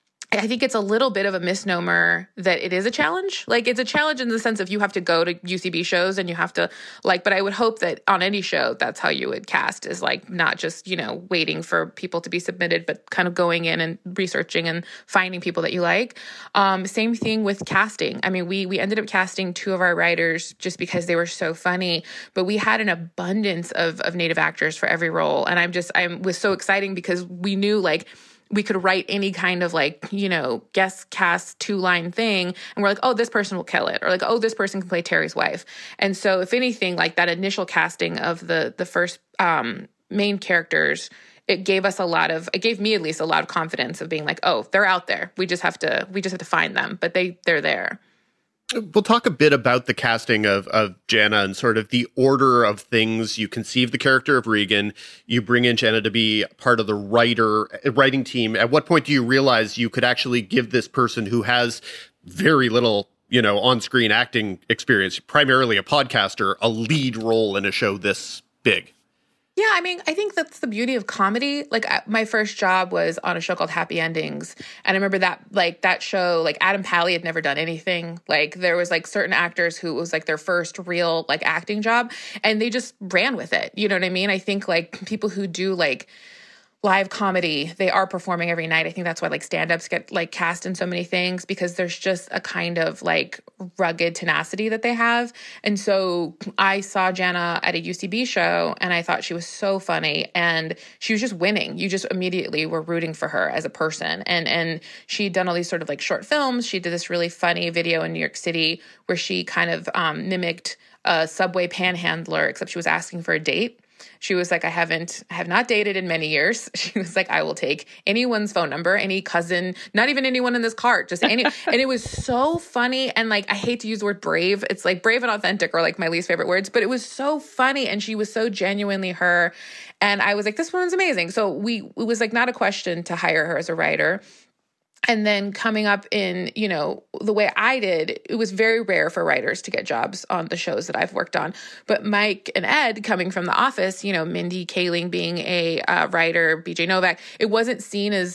M: I think it's a little bit of a misnomer that it is a challenge. Like it's a challenge in the sense of you have to go to U C B shows and you have to like, but I would hope that on any show, that's how you would cast, is like not just, you know, waiting for people to be submitted, but kind of going in and researching and finding people that you like. Um, same thing with casting. I mean, we, we ended up casting two of our writers just because they were so funny, but we had an abundance of, of Native actors for every role. And I'm just, I was so exciting because we knew like, we could write any kind of like, you know, guest cast two line thing. And we're like, oh, this person will kill it. Or like, oh, this person can play Terry's wife. And so if anything, like that initial casting of the, the first um, main characters, it gave us a lot of, it gave me at least a lot of confidence of being like, oh, they're out there. We just have to, we just have to find them, but they, they're there.
F: We'll talk a bit about the casting of, of Jana and sort of the order of things. You conceive the character of Regan. You bring in Jana to be part of the writer writing team. At what point do you realize you could actually give this person who has very little, you know, on-screen acting experience, primarily a podcaster, a lead role in a show this big?
M: Yeah, I mean, I think that's the beauty of comedy. Like my first job was on a show called Happy Endings. And I remember that, like that show, like Adam Pally had never done anything. Like there was like certain actors who it was like their first real like acting job and they just ran with it. You know what I mean? I think like people who do like live comedy, they are performing every night. I think that's why like stand-ups get like cast in so many things, because there's just a kind of like rugged tenacity that they have. And so I saw Jana at a U C B show and I thought she was so funny and she was just winning. You just immediately were rooting for her as a person. And and she'd done all these sort of like short films. She did this really funny video in New York City where she kind of um, mimicked a subway panhandler, except she was asking for a date. She was like, I haven't, I have not dated in many years. She was like, I will take anyone's phone number, any cousin, not even anyone in this cart, just any. And it was so funny. And like, I hate to use the word brave. It's like brave and authentic are like my least favorite words, but it was so funny. And she was so genuinely her. And I was like, this woman's amazing. So we, it was like not a question to hire her as a writer. And then coming up in, you know, the way I did, it was very rare for writers to get jobs on the shows that I've worked on. But Mike and Ed coming from The Office, you know, Mindy Kaling being a uh, writer, B J Novak, it wasn't seen as as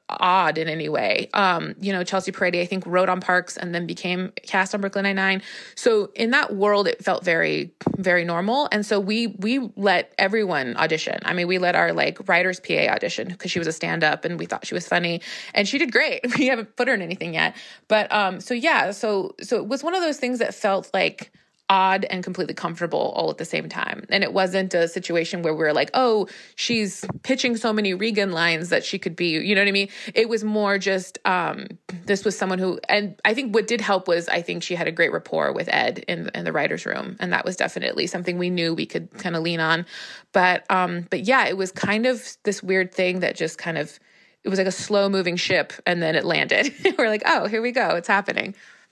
M: odd in any way. Um, you know, Chelsea Peretti, I think, wrote on Parks and then became cast on Brooklyn Nine-Nine. So in that world, it felt very, very normal. And so we we let everyone audition. I mean, we let our like writer's P A audition because she was a stand-up and we thought she was funny. And she did great. We haven't put her in anything yet. But um, so yeah, so so it was one of those things that felt like odd and completely comfortable all at the same time. And it wasn't a situation where we were like, oh, she's pitching so many Regan lines that she could be, you know what I mean? It was more just, um, this was someone who, and I think what did help was I think she had a great rapport with Ed in, in the writer's room. And that was definitely something we knew we could kind of lean on. But, um, but yeah, it was kind of this weird thing that just kind of, it was like a slow moving ship and then it landed. We're like, oh, here we go. It's happening.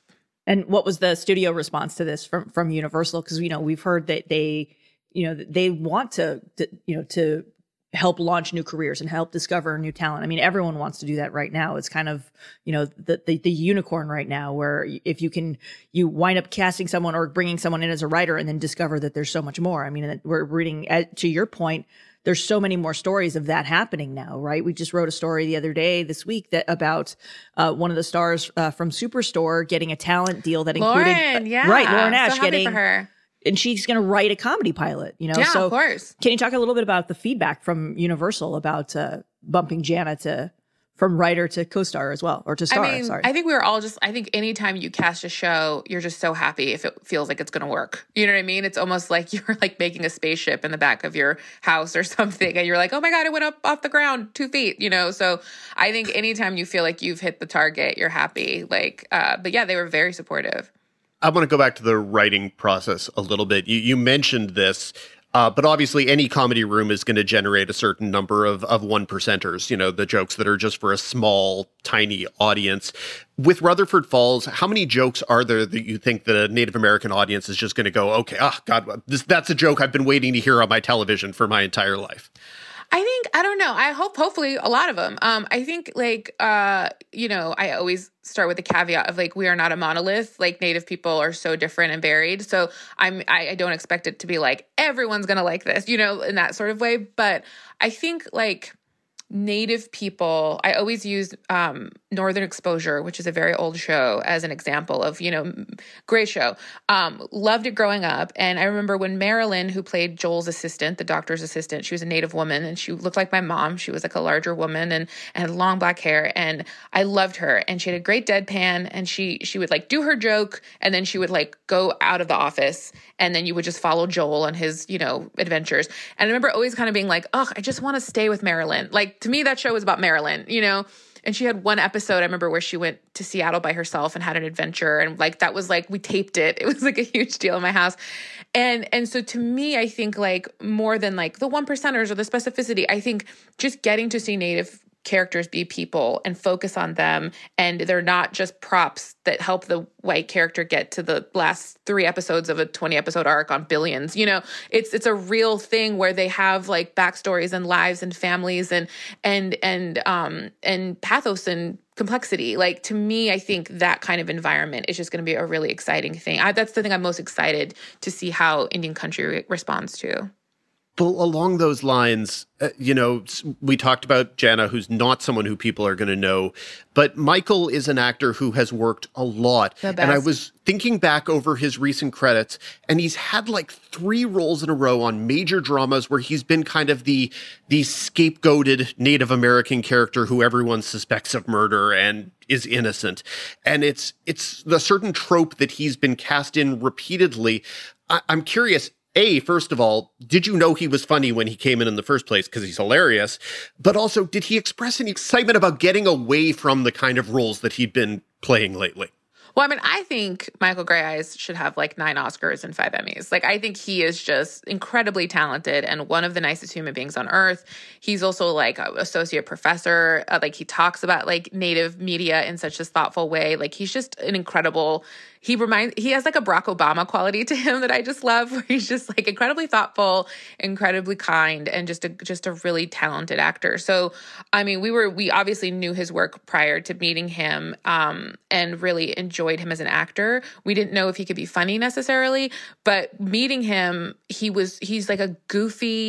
E: And what was the studio response to this from, from Universal? Because, you know, we've heard that they, you know, they want to, to, you know, to help launch new careers and help discover new talent. I mean, everyone wants to do that right now. It's kind of, you know, the, the, the unicorn right now, where if you can, you wind up casting someone or bringing someone in as a writer and then discover that there's so much more. I mean, we're reading, to your point, there's so many more stories of that happening now, right? We just wrote a story the other day, this week, that about uh, one of the stars uh, from Superstore getting a talent deal that included,
M: Lauren, yeah,
E: right, Lauren Ash
M: so happy
E: getting,
M: for her.
E: And she's going to write a comedy pilot, you know?
M: Yeah,
E: so
M: of course.
E: Can you talk a little bit about the feedback from Universal about uh, bumping Jana to from writer to co-star as well, or to star?
M: I mean,
E: sorry.
M: I think we were all just, I think anytime you cast a show, you're just so happy if it feels like it's going to work. You know what I mean? It's almost like you're like making a spaceship in the back of your house or something. And you're like, oh my God, it went up off the ground two feet, you know? So I think anytime you feel like you've hit the target, you're happy. Like, uh, but yeah, they were very supportive.
F: I want to go back to the writing process a little bit. You, you mentioned this. Uh, but obviously, any comedy room is going to generate a certain number of, of one percenters, you know, the jokes that are just for a small, tiny audience. With Rutherford Falls, how many jokes are there that you think the Native American audience is just going to go, okay, oh, God, this, that's a joke I've been waiting to hear on my television for my entire life?
M: I think, I don't know. I hope, hopefully a lot of them. Um, I think like, uh, you know, I always start with the caveat of like, we are not a monolith. Like Native people are so different and varied. So I'm, I, I don't expect it to be like, everyone's going to like this, you know, in that sort of way. But I think like Native people, I always use um, Northern Exposure, which is a very old show, as an example of, you know, great show. Um, loved it growing up. And I remember when Marilyn, who played Joel's assistant, the doctor's assistant, she was a Native woman and she looked like my mom. She was like a larger woman and, and had long black hair. And I loved her. And she had a great deadpan and she, she would like do her joke and then she would like go out of the office and then you would just follow Joel on his, you know, adventures. And I remember always kind of being like, oh, I just want to stay with Marilyn. Like, to me, that show was about Marilyn, you know? And she had one episode, I remember, where she went to Seattle by herself and had an adventure. And like, that was like, we taped it. It was like a huge deal in my house. And, and so to me, I think like more than like the one percenters or the specificity, I think just getting to see Native characters be people and focus on them. And they're not just props that help the white character get to the last three episodes of a twenty episode arc on Billions. You know, it's, it's a real thing where they have like backstories and lives and families and, and, and, um, and pathos and complexity. Like, to me, I think that kind of environment is just going to be a really exciting thing. I, that's the thing I'm most excited to see how Indian Country re- responds to.
F: But along those lines, uh, you know, we talked about Jana, who's not someone who people are going to know, but Michael is an actor who has worked a lot. And I was thinking back over his recent credits, and he's had like three roles in a row on major dramas where he's been kind of the the scapegoated Native American character who everyone suspects of murder and is innocent. And it's it's the certain trope that he's been cast in repeatedly. I- I'm curious, A, first of all, did you know he was funny when he came in in the first place? Because he's hilarious. But also, did he express any excitement about getting away from the kind of roles that he'd been playing lately?
M: Well, I mean, I think Michael Grey Eyes should have like nine Oscars and five Emmys. Like, I think he is just incredibly talented and one of the nicest human beings on earth. He's also like an associate professor. Uh, like, he talks about like Native media in such a thoughtful way. Like, he's just an incredible... He reminds, he has like a Barack Obama quality to him that I just love, where he's just like incredibly thoughtful, incredibly kind, and just a, just a really talented actor. So, I mean, we were, we obviously knew his work prior to meeting him, um, and really enjoyed him as an actor. We didn't know if he could be funny necessarily, but meeting him, he was, he's like a goofy,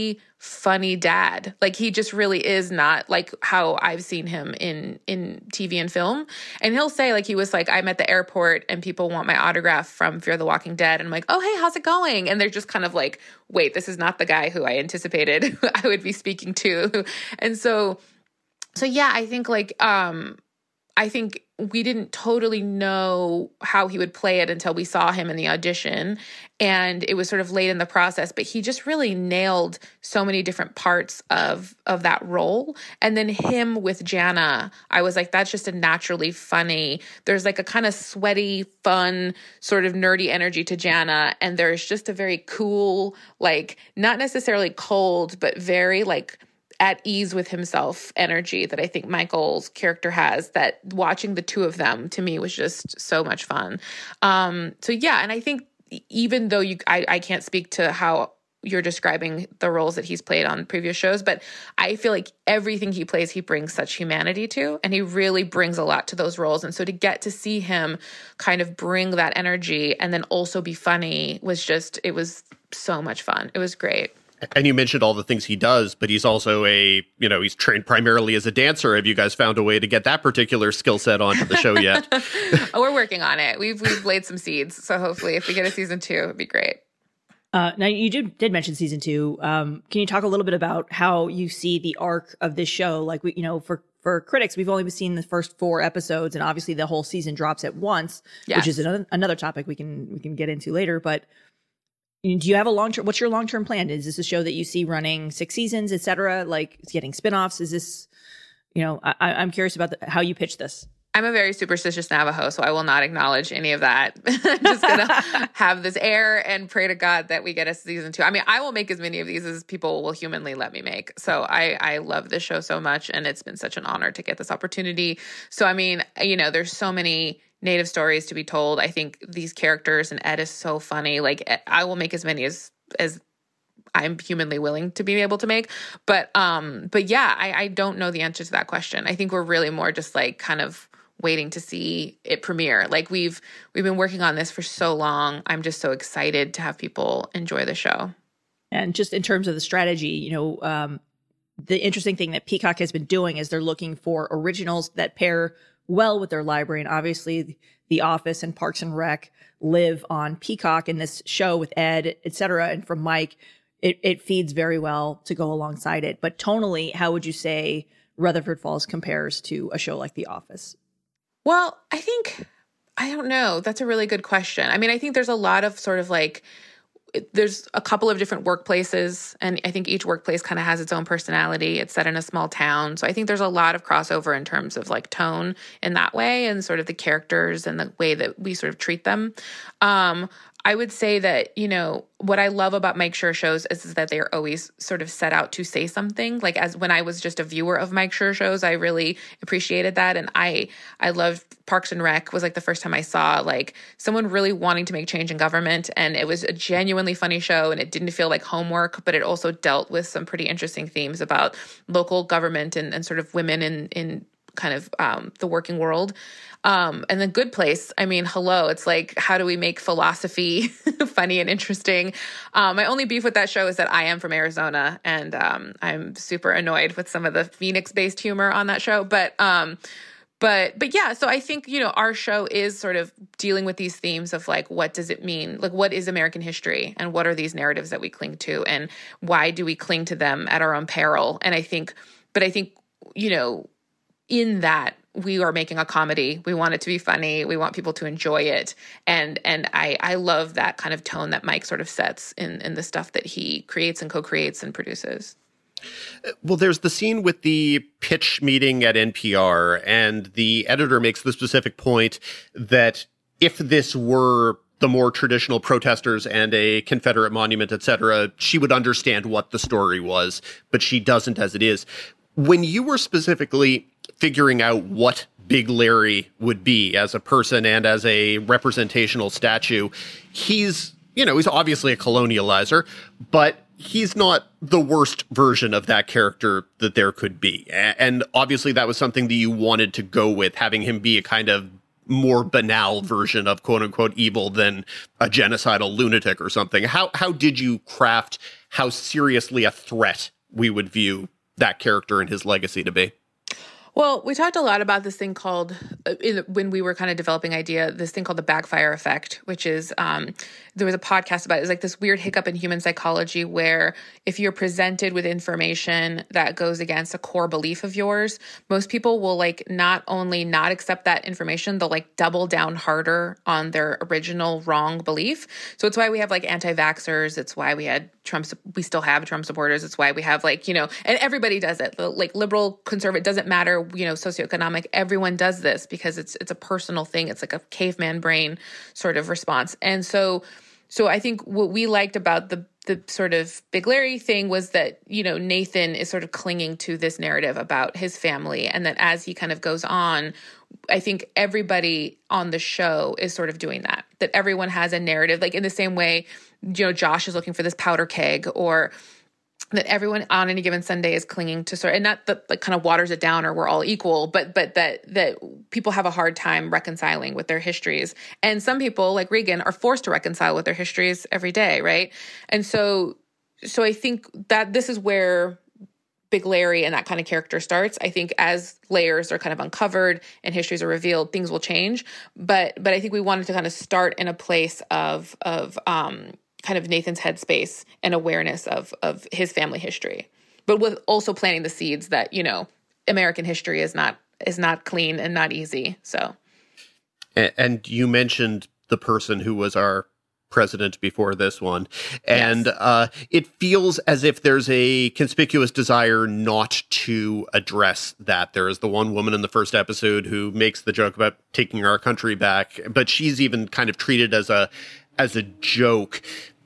M: funny dad. Like, he just really is not like how I've seen him in in T V and film. And he'll say, like, he was like, I'm at the airport and people want my autograph from Fear the Walking Dead. And I'm like, oh, hey, how's it going? And they're just kind of like, wait, this is not the guy who I anticipated I would be speaking to. And so, so yeah, I think like, um, I think we didn't totally know how he would play it until we saw him in the audition. And it was sort of late in the process, but he just really nailed so many different parts of, of that role. And then him with Jana, I was like, that's just a naturally funny, there's like a kind of sweaty, fun, sort of nerdy energy to Jana. And there's just a very cool, like, not necessarily cold, but very like, at ease with himself energy that I think Michael's character has, that watching the two of them to me was just so much fun. Um, so yeah, and I think even though you, I, I can't speak to how you're describing the roles that he's played on previous shows, but I feel like everything he plays, he brings such humanity to, and he really brings a lot to those roles. And so to get to see him kind of bring that energy and then also be funny was just, it was so much fun. It was great.
F: And you mentioned all the things he does, but he's also a, you know, he's trained primarily as a dancer. Have you guys found a way to get that particular skill set onto the show yet?
M: Oh, we're working on it. We've we've laid some seeds. So hopefully if we get a season two, it'd be great.
E: Uh, now, you did, did mention season two. Um, can you talk a little bit about how you see the arc of this show? Like, we, you know, for, for critics, we've only seen the first four episodes, and obviously the whole season drops at once, yes. which is another, another topic we can we can get into later. But do you have a long term? What's your long term plan? Is this a show that you see running six seasons, et cetera? Like, it's getting spinoffs? Is this, you know, I, I'm curious about the, how you pitch this.
M: I'm a very superstitious Navajo, so I will not acknowledge any of that. I'm just going to have this air and pray to God that we get a season two. I mean, I will make as many of these as people will humanly let me make. So I, I love this show so much, and it's been such an honor to get this opportunity. So, I mean, you know, there's so many Native stories to be told. I think these characters, and Ed is so funny. Like, I will make as many as as I'm humanly willing to be able to make. But um, but yeah, I, I don't know the answer to that question. I think we're really more just like kind of waiting to see it premiere. Like, we've we've been working on this for so long. I'm just so excited to have people enjoy the show.
E: And just in terms of the strategy, you know, um, the interesting thing that Peacock has been doing is they're looking for originals that pair well with their library. And obviously The Office and Parks and Rec live on Peacock, in this show with Ed, et cetera. And from Mike, it, it feeds very well to go alongside it. But tonally, how would you say Rutherford Falls compares to a show like The Office?
M: Well, I think, I don't know. That's a really good question. I mean, I think there's a lot of sort of like, there's a couple of different workplaces, and I think each workplace kind of has its own personality. It's set in a small town. So I think there's a lot of crossover in terms of like tone in that way, and sort of the characters and the way that we sort of treat them. Um, I would say that, you know, what I love about Mike Schur shows is, is that they are always sort of set out to say something. Like, as when I was just a viewer of Mike Schur shows, I really appreciated that. And I, I loved Parks and Rec was like the first time I saw like someone really wanting to make change in government. And it was a genuinely funny show, and it didn't feel like homework, but it also dealt with some pretty interesting themes about local government and, and sort of women in, in kind of um, the working world. Um, and then Good Place, I mean, hello, it's like, how do we make philosophy funny and interesting? Um, my only beef with that show is that I am from Arizona, and um, I'm super annoyed with some of the Phoenix-based humor on that show. But um, but but yeah, so I think, you know, our show is sort of dealing with these themes of like, what does it mean? Like, what is American history, and what are these narratives that we cling to, and why do we cling to them at our own peril? And I think, but I think, you know, in that, we are making a comedy. We want it to be funny. We want people to enjoy it. And and I, I love that kind of tone that Mike sort of sets in, in the stuff that he creates and co-creates and produces.
F: Well, there's the scene with the pitch meeting at N P R, and the editor makes the specific point that if this were the more traditional protesters and a Confederate monument, et cetera, she would understand what the story was, but she doesn't as it is. When you were specifically figuring out what Big Larry would be as a person and as a representational statue, he's, you know, he's obviously a colonializer, but he's not the worst version of that character that there could be. And obviously that was something that you wanted to go with, having him be a kind of more banal version of quote unquote evil than a genocidal lunatic or something. How how did you craft how seriously a threat we would view that character and his legacy to be?
M: Well, we talked a lot about this thing called, uh, in, when we were kind of developing idea, this thing called the backfire effect, which is, um, there was a podcast about it. It's like this weird hiccup in human psychology where if you're presented with information that goes against a core belief of yours, most people will like not only not accept that information, they'll like double down harder on their original wrong belief. So it's why we have like anti-vaxxers. It's why we had Trump, we still have Trump supporters. It's why we have like, you know, and everybody does it. Like liberal, conservative, doesn't matter, you know, socioeconomic, everyone does this because it's it's a personal thing. It's like a caveman brain sort of response. And so so I think what we liked about the the sort of Big Larry thing was that, you know, Nathan is sort of clinging to this narrative about his family, and that as he kind of goes on, I think everybody on the show is sort of doing that, that everyone has a narrative, like in the same way, you know, Josh is looking for this powder keg, or that everyone on any given Sunday is clinging to sort of, and not that like kind of waters it down or we're all equal, but but that that people have a hard time reconciling with their histories. And some people, like Regan, are forced to reconcile with their histories every day, right? And so so I think that this is where Big Larry and that kind of character starts. I think as layers are kind of uncovered and histories are revealed, things will change. But but I think we wanted to kind of start in a place of of um kind of Nathan's headspace and awareness of of his family history, but with also planting the seeds that, you know, American history is not is not clean and not easy. So,
F: and, and you mentioned the person who was our president before this one, and yes. uh, it feels as if there's a conspicuous desire not to address that. There is the one woman in the first episode who makes the joke about taking our country back, but she's even kind of treated as a as a joke.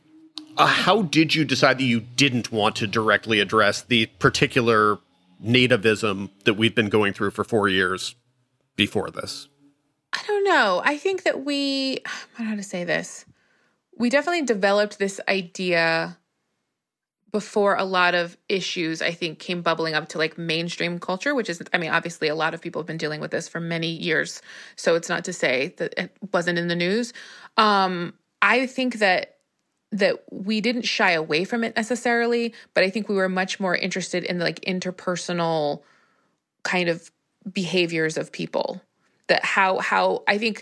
F: Uh, how did you decide that you didn't want to directly address the particular nativism that we've been going through for four years before this?
M: I don't know. I think that we, I don't know how to say this. We definitely developed this idea before a lot of issues, I think, came bubbling up to like mainstream culture, which is, I mean, obviously a lot of people have been dealing with this for many years. So it's not to say that it wasn't in the news. Um, I think that that we didn't shy away from it necessarily, but I think we were much more interested in the like interpersonal kind of behaviors of people. That how, how I think,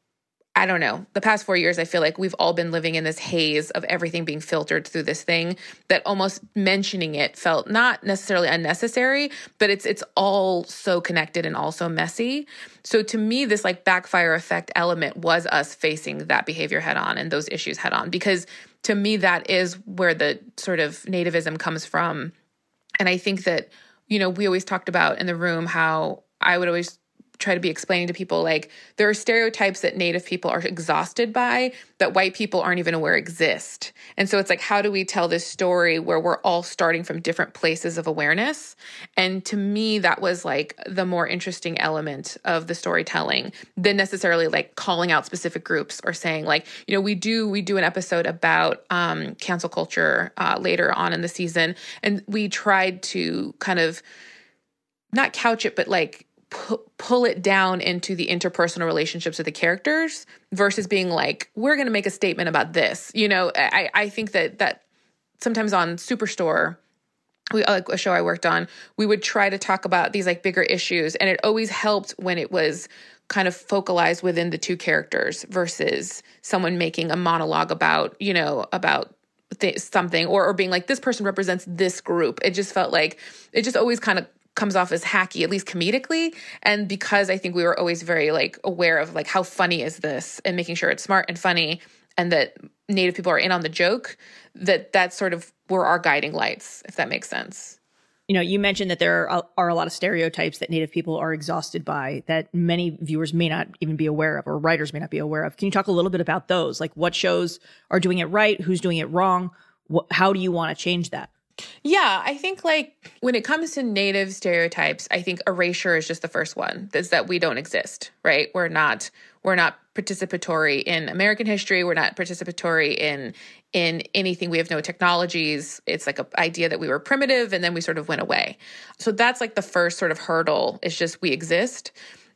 M: I don't know, the past four years, I feel like we've all been living in this haze of everything being filtered through this thing that almost mentioning it felt not necessarily unnecessary, but it's it's all so connected and also messy. So to me, this like backfire effect element was us facing that behavior head on and those issues head on, because to me, that is where the sort of nativism comes from. And I think that, you know, we always talked about in the room how I would always try to be explaining to people, like, there are stereotypes that Native people are exhausted by that white people aren't even aware exist. And so it's like, how do we tell this story where we're all starting from different places of awareness? And to me, that was like the more interesting element of the storytelling than necessarily like calling out specific groups or saying like, you know, we do, we do an episode about um, cancel culture uh, later on in the season. And we tried to kind of not couch it, but like, Pu- pull it down into the interpersonal relationships of the characters versus being like, we're going to make a statement about this. You know, I, I think that that sometimes on Superstore, we, like a show I worked on, we would try to talk about these like bigger issues. And it always helped when it was kind of focalized within the two characters versus someone making a monologue about, you know, about th- something or, or being like, this person represents this group. It just felt like it just always kind of comes off as hacky, at least comedically. And because I think we were always very like aware of like how funny is this and making sure it's smart and funny and that Native people are in on the joke, that that's sort of were our guiding lights, if that makes sense.
E: You know, you mentioned that there are, are a lot of stereotypes that Native people are exhausted by that many viewers may not even be aware of or writers may not be aware of. Can you talk a little bit about those? Like what shows are doing it right? Who's doing it wrong? What, how do you want to change that?
M: Yeah, I think like when it comes to Native stereotypes, I think erasure is just the first one. Is that we don't exist, right? We're not we're not participatory in American history. We're not participatory in in anything. We have no technologies. It's like an idea that we were primitive and then we sort of went away. So that's like the first sort of hurdle. It's just we exist.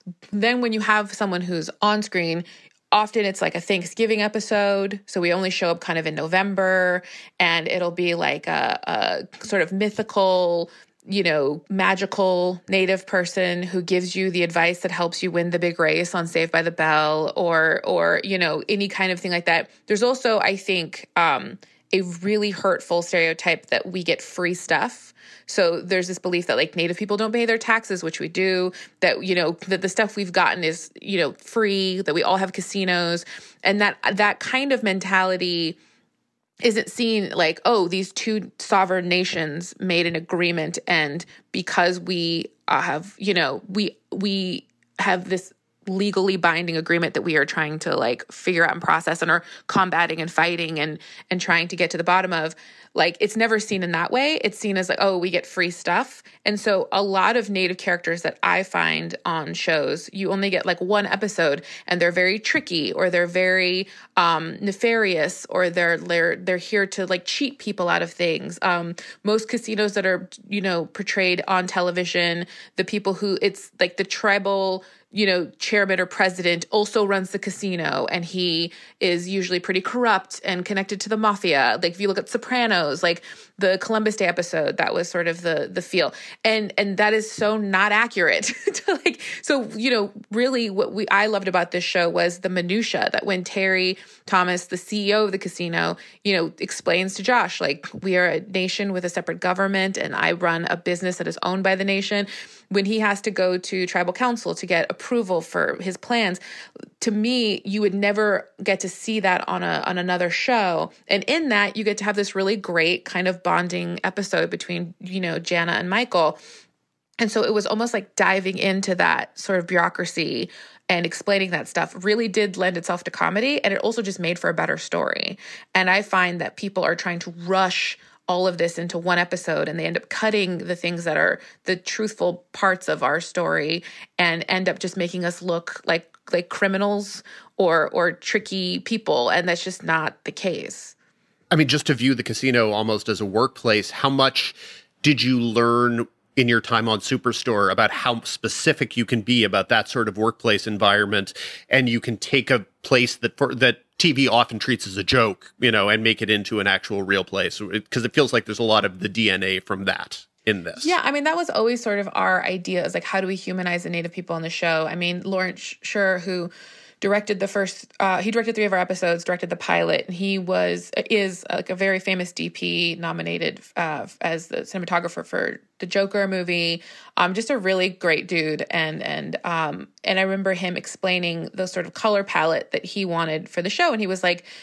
M: then when you have someone who's on screen, often it's like a Thanksgiving episode. So we only show up kind of in November, and it'll be like a, a sort of mythical, you know, magical native person who gives you the advice that helps you win the big race on Saved by the Bell, or, or, you know, any kind of thing like that. There's also, I think, um, a really hurtful stereotype that we get free stuff. So there's this belief that like Native people don't pay their taxes, which we do, that, you know, that the stuff we've gotten is, you know, free, that we all have casinos. And that that kind of mentality isn't seen like, oh, these two sovereign nations made an agreement, and because we uh, have, you know, we we have this legally binding agreement that we are trying to like figure out and process and are combating and fighting and and trying to get to the bottom of. Like, it's never seen in that way. It's seen as like, oh, we get free stuff. And so a lot of Native characters that I find on shows, you only get like one episode, and they're very tricky, or they're very um, nefarious, or they're they're they're here to like cheat people out of things. Um, most casinos that are, you know, portrayed on television, the people who, it's like the tribal, you know, chairman or president also runs the casino, and he is usually pretty corrupt and connected to the mafia. Like if you look at Sopranos, like the Columbus Day episode, that was sort of the the feel. And and that is so not accurate to like, so, you know, really what we I loved about this show was the minutia, that when Terry Thomas, the C E O of the casino, you know, explains to Josh, like, we are a nation with a separate government, and I run a business that is owned by the nation. When he has to go to tribal council to get approval for his plans, to me, you would never get to see that on a on another show. And in that, you get to have this really great kind of bonding episode between, you know, Jana and Michael. And so it was almost like diving into that sort of bureaucracy and explaining that stuff really did lend itself to comedy, and it also just made for a better story. And I find that people are trying to rush all of this into one episode, and they end up cutting the things that are the truthful parts of our story and end up just making us look like like criminals or or tricky people, and that's just not the case.
F: I mean, just to view the casino almost as a workplace, how much did you learn in your time on Superstore about how specific you can be about that sort of workplace environment, and you can take a place that for, that T V often treats as a joke, you know, and make it into an actual real place? Because it, it feels like there's a lot of the D N A from that in this.
M: Yeah, I mean, that was always sort of our idea, is like, how do we humanize the Native people on the show? I mean, Lawrence Sher, who directed the first, uh, he directed three of our episodes, directed the pilot, and he was, is like a very famous D P, nominated uh, as the cinematographer for the Joker movie. Um, just a really great dude. And, and, um, and I remember him explaining the sort of color palette that he wanted for the show. And he was like,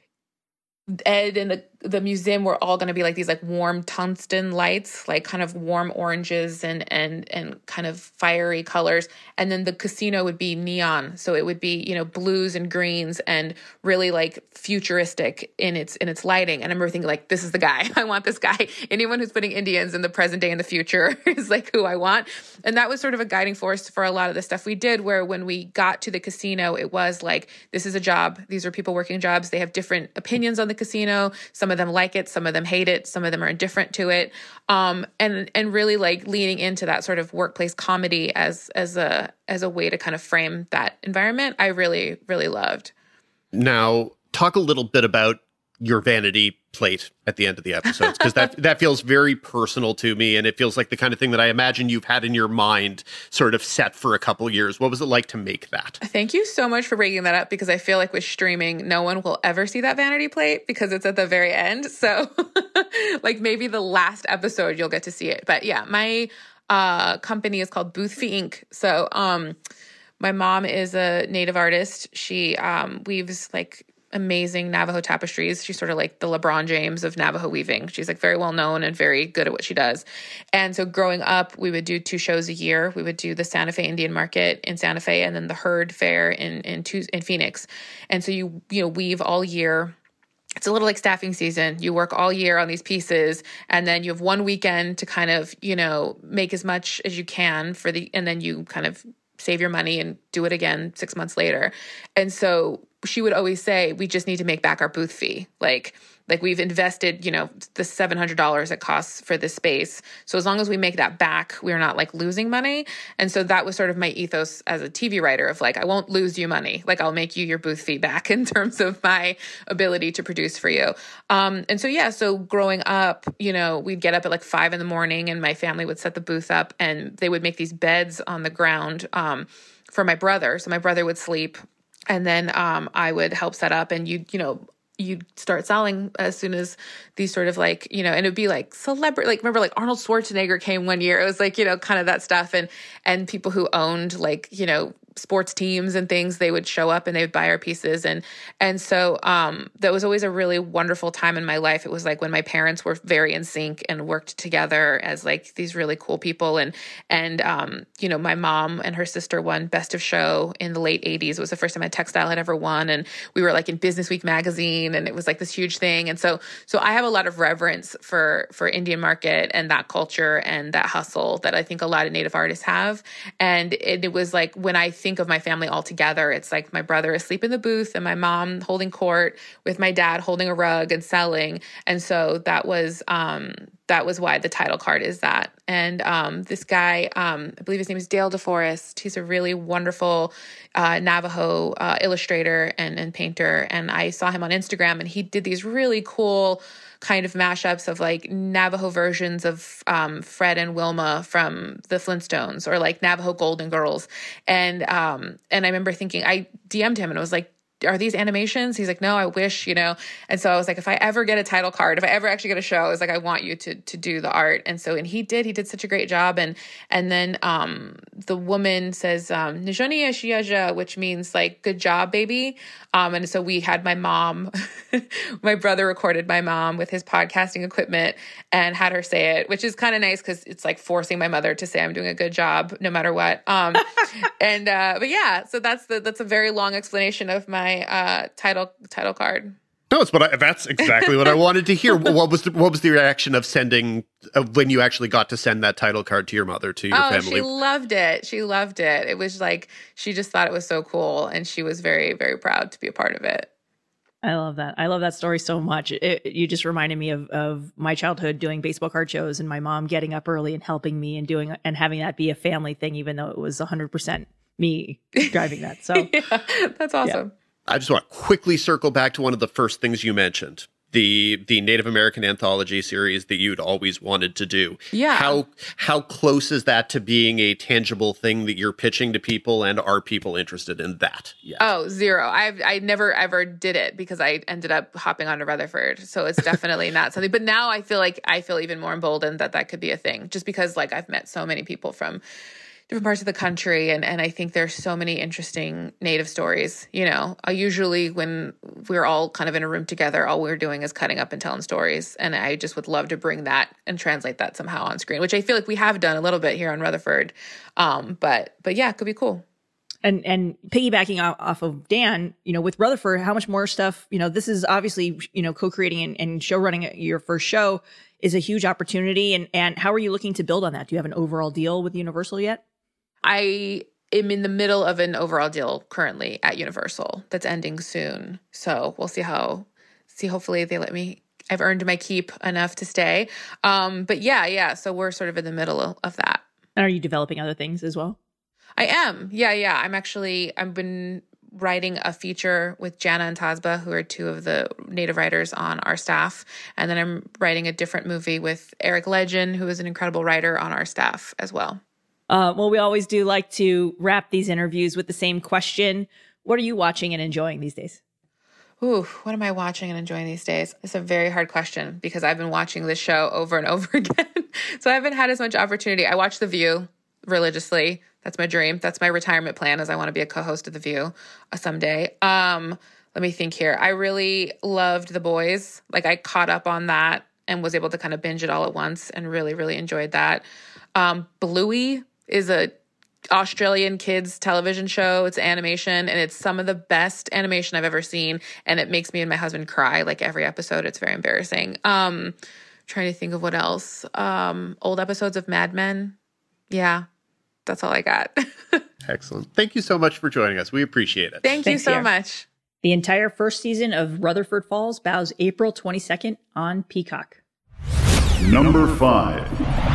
M: Ed and the the museum were all going to be like these like warm tungsten lights, like kind of warm oranges and and and kind of fiery colors. And then the casino would be neon, so it would be, you know, blues and greens and really like futuristic in its in its lighting. And I remember thinking, like, this is the guy. I want this guy. Anyone who's putting Indians in the present day and the future is like who I want. And that was sort of a guiding force for a lot of the stuff we did, where when we got to the casino, it was like, this is a job. These are people working jobs. They have different opinions on the casino. Some of them like it, some of them hate it, some of them are indifferent to it, um, and and really like leaning into that sort of workplace comedy as as a as a way to kind of frame that environment. I really really loved.
F: Now, talk a little bit about your vanity plate at the end of the episodes, because that that feels very personal to me, and it feels like the kind of thing that I imagine you've had in your mind sort of set for a couple of years. What was it like to make that?
M: Thank you so much for bringing that up, because I feel like with streaming, no one will ever see that vanity plate because it's at the very end. So like maybe the last episode you'll get to see it. But yeah, my uh, company is called Boothfee Incorporated. So um, my mom is a Native artist. She um, weaves like amazing Navajo tapestries. She's sort of like the LeBron James of Navajo weaving. She's like very well known and very good at what she does. And so growing up, we would do two shows a year. We would do the Santa Fe Indian Market in Santa Fe, and then the Herd Fair in in, two, in Phoenix. And so you you know weave all year. It's a little like staffing season. You work all year on these pieces, and then you have one weekend to kind of, you know, make as much as you can for the, and then you kind of save your money and do it again six months later. And so she would always say, we just need to make back our booth fee. Like, like we've invested, you know, the seven hundred dollars it costs for this space. So as long as we make that back, we're not like losing money. And so that was sort of my ethos as a T V writer of like, I won't lose you money. Like I'll make you your booth fee back in terms of my ability to produce for you. Um, and so, yeah, so growing up, you know, we'd get up at like five in the morning and my family would set the booth up and they would make these beds on the ground um, for my brother. So my brother would sleep and then um, I would help set up and you, you know, you'd start selling as soon as these sort of like, you know, and it'd be like celebrity, like remember like Arnold Schwarzenegger came one year. It was like, you know, kind of that stuff. And, and people who owned like, you know, sports teams and things, they would show up and they would buy our pieces. And, and so um, that was always a really wonderful time in my life. It was like when my parents were very in sync and worked together as like these really cool people. And, and um, you know, my mom and her sister won Best of Show in the late eighties. It was the first time a textile had ever won. And we were like in Business Week magazine and it was like this huge thing. And so, so I have a lot of reverence for, for Indian market and that culture and that hustle that I think a lot of Native artists have. And it, it was like, when I think of my family all together, it's like my brother asleep in the booth and my mom holding court with my dad holding a rug and selling. And so that was um, that was why the title card is that. And um, this guy, um, I believe his name is Dale DeForest. He's a really wonderful uh, Navajo uh, illustrator and, and painter. And I saw him on Instagram and he did these really cool kind of mashups of like Navajo versions of um, Fred and Wilma from the Flintstones or like Navajo Golden Girls. And um, and I remember thinking, I D M'd him and I was like, are these animations? He's like, no, I wish, you know. And so I was like, if I ever get a title card, if I ever actually get a show, I was like, I want you to to do the art. And so, and he did, he did such a great job. And and then um, the woman says, um, Nijoni Ashiaja, which means like, good job, baby. Um, and so we had my mom, my brother recorded my mom with his podcasting equipment and had her say it, which is kind of nice because it's like forcing my mother to say I'm doing a good job no matter what. Um, and uh, but yeah, so that's the that's a very long explanation of my uh, title title card.
F: No, it's what I, that's exactly what I wanted to hear. What was the, what was the reaction of sending uh, when you actually got to send that title card to your mother, to your
M: oh,
F: family?
M: She loved it. She loved it. It was like she just thought it was so cool, and she was very, very proud to be a part of it.
E: I love that. I love that story so much. It, you just reminded me of of my childhood doing baseball card shows and my mom getting up early and helping me and doing and having that be a family thing, even though it was one hundred percent me driving that. So
M: yeah, that's awesome.
F: Yeah. I just want to quickly circle back to one of the first things you mentioned, the the Native American anthology series that you'd always wanted to do.
M: Yeah.
F: How how close is that to being a tangible thing that you're pitching to people, and are people interested in that yet?
M: Oh, zero. I I never ever did it because I ended up hopping onto Rutherford. So it's definitely not something. But now I feel like I feel even more emboldened that that could be a thing, just because like I've met so many people from different parts of the country. And, and I think there's so many interesting Native stories. You know, I usually when we're all kind of in a room together, all we're doing is cutting up and telling stories. And I just would love to bring that and translate that somehow on screen, which I feel like we have done a little bit here on Rutherford. Um, but, but yeah, it could be cool.
E: And and piggybacking off of Dan, you know, with Rutherford, how much more stuff, you know, this is obviously, you know, co-creating and, and show running your first show is a huge opportunity. And, and how are you looking to build on that? Do you have an overall deal with Universal yet?
M: I am in the middle of an overall deal currently at Universal that's ending soon. So we'll see how, see, hopefully they let me, I've earned my keep enough to stay. Um, but yeah, yeah. So we're sort of in the middle of that.
E: And are you developing other things as well?
M: I am. Yeah, yeah. I'm actually, I've been writing a feature with Jana and Tasba, who are two of the Native writers on our staff. And then I'm writing a different movie with Eric Legend, who is an incredible writer on our staff as well.
E: Uh, well, we always do like to wrap these interviews with the same question. What are you watching and enjoying these days?
M: Ooh, what am I watching and enjoying these days? It's a very hard question because I've been watching this show over and over again. So I haven't had as much opportunity. I watch The View religiously. That's my dream. That's my retirement plan, is I want to be a co-host of The View uh, someday. Um, let me think here. I really loved The Boys. Like I caught up on that and was able to kind of binge it all at once and really, really enjoyed that. Um, Bluey is a Australian kids television show. It's animation, and it's some of the best animation I've ever seen. And it makes me and my husband cry like every episode. It's very embarrassing. Um, trying to think of what else. Um, old episodes of Mad Men. Yeah, that's all I got.
F: Excellent. Thank you so much for joining us. We appreciate it.
M: Thank
E: Thanks,
M: you so
E: Sierra.
M: much.
E: The entire first season of Rutherford Falls bows April twenty-second on Peacock.
G: Number five.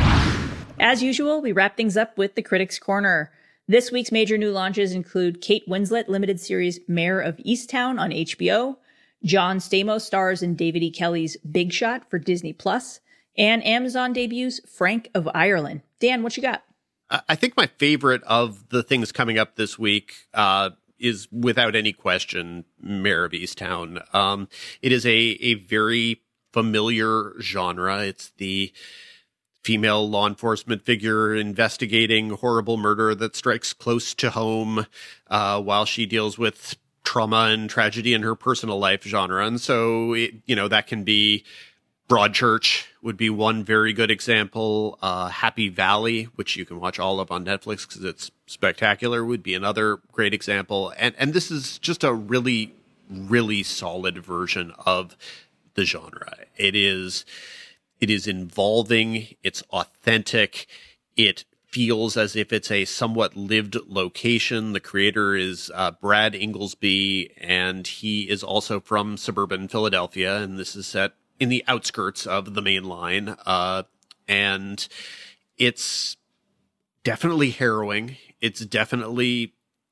E: As usual, we wrap things up with the Critics' Corner. This week's major new launches include Kate Winslet limited series Mayor of Easttown on H B O, John Stamos stars in David E. Kelley's Big Shot for Disney Plus, and Amazon debuts Frank of Ireland. Dan, what you got?
F: I think my favorite of the things coming up this week uh, is, without any question, Mayor of Easttown. Um, it is a, a very familiar genre. It's the female law enforcement figure investigating horrible murder that strikes close to home uh, while she deals with trauma and tragedy in her personal life genre. And so, it, you know, that can be Broadchurch would be one very good example. Uh, Happy Valley, which you can watch all of on Netflix because it's spectacular, would be another great example. And and this is just a really, really solid version of the genre. It is, it is involving, it's authentic, it feels as if it's a somewhat lived location. The creator is uh, Brad Inglesby, and he is also from suburban Philadelphia, and this is set in the outskirts of the main line. Uh, and it's definitely harrowing. It's definitely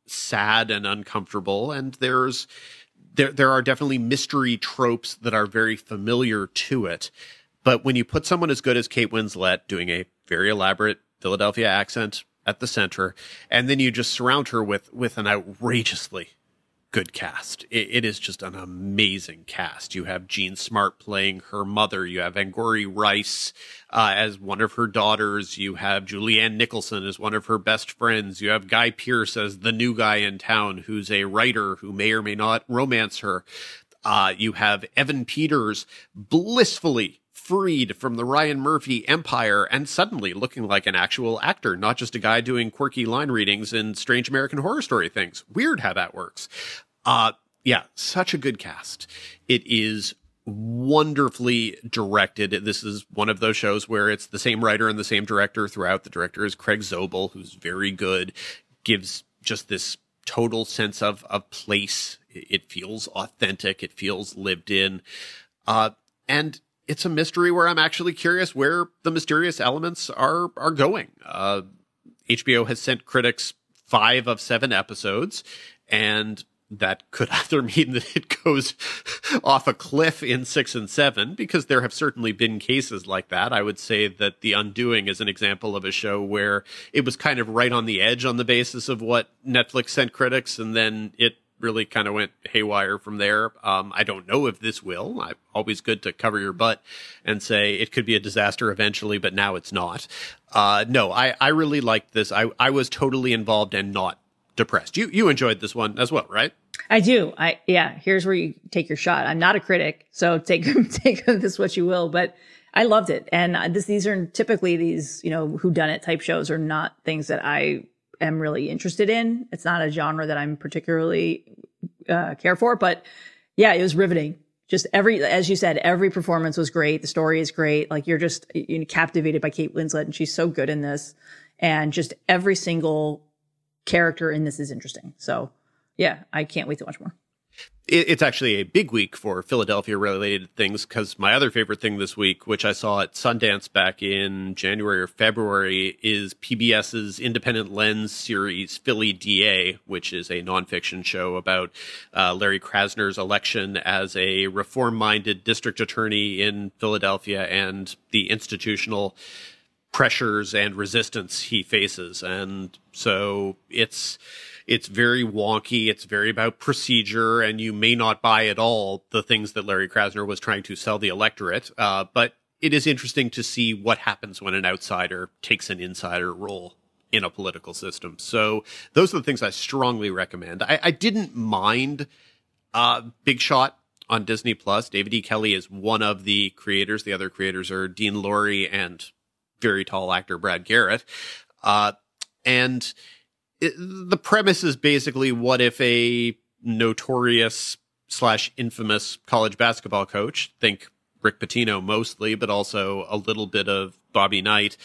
F: sad and uncomfortable. And there's, there, there are definitely mystery tropes that are very familiar to it. But when you put someone as good as Kate Winslet doing a very elaborate Philadelphia accent at the center, and then you just surround her with, with an outrageously good cast. It, it is just an amazing cast. You have Jean Smart playing her mother. You have Angourie Rice uh, as one of her daughters. You have Julianne Nicholson as one of her best friends. You have Guy Pearce as the new guy in town who's a writer who may or may not romance her. Uh, you have Evan Peters blissfully freed from the Ryan Murphy empire and suddenly looking like an actual actor, not just a guy doing quirky line readings in Strange American Horror Story things. Weird how that works. Uh, yeah, such a good cast. It is wonderfully directed. This is one of those shows where it's the same writer and the same director throughout. The director is Craig Zobel, who's very good, gives just this total sense of, of place. It feels authentic. It feels lived in. Uh, and it's a mystery where I'm actually curious where the mysterious elements are, are going. Uh, H B O has sent critics five of seven episodes, and that could either mean that it goes off a cliff in six and seven, because there have certainly been cases like that. I would say that The Undoing is an example of a show where it was kind of right on the edge on the basis of what Netflix sent critics, and then it really kind of went haywire from there. Um, I don't know if this will. I'm always good to cover your butt and say it could be a disaster eventually, but now it's not. Uh, no, I, I really liked this. I, I was totally involved and not depressed. You you enjoyed this one as well, right?
E: I do. I yeah. Here's where you take your shot. I'm not a critic, so take take this what you will. But I loved it, and this these are typically these you know whodunit type shows are not things that I am really interested in. It's not a genre that I'm particularly uh, care for. But yeah, it was riveting. Just every, as you said, every performance was great. The story is great. Like you're just you know, captivated by Kate Winslet, and she's so good in this. And just every single character in this is interesting. So yeah, I can't wait to watch more.
F: It's actually a big week for Philadelphia related things, because my other favorite thing this week, which I saw at Sundance back in January or February, is PBS's Independent Lens series Philly D A, which is a nonfiction show about uh, Larry Krasner's election as a reform-minded district attorney in Philadelphia and the institutional pressures and resistance he faces. And so it's it's very wonky. It's very about procedure, and you may not buy at all the things that Larry Krasner was trying to sell the electorate. Uh, but it is interesting to see what happens when an outsider takes an insider role in a political system. So those are the things I strongly recommend. I, I didn't mind uh, Big Shot on Disney Plus. David E. Kelley is one of the creators. The other creators are Dean Lorey and very tall actor Brad Garrett. Uh, and it, the premise is basically, what if a notorious slash infamous college basketball coach, think Rick Pitino mostly, but also a little bit of Bobby Knight,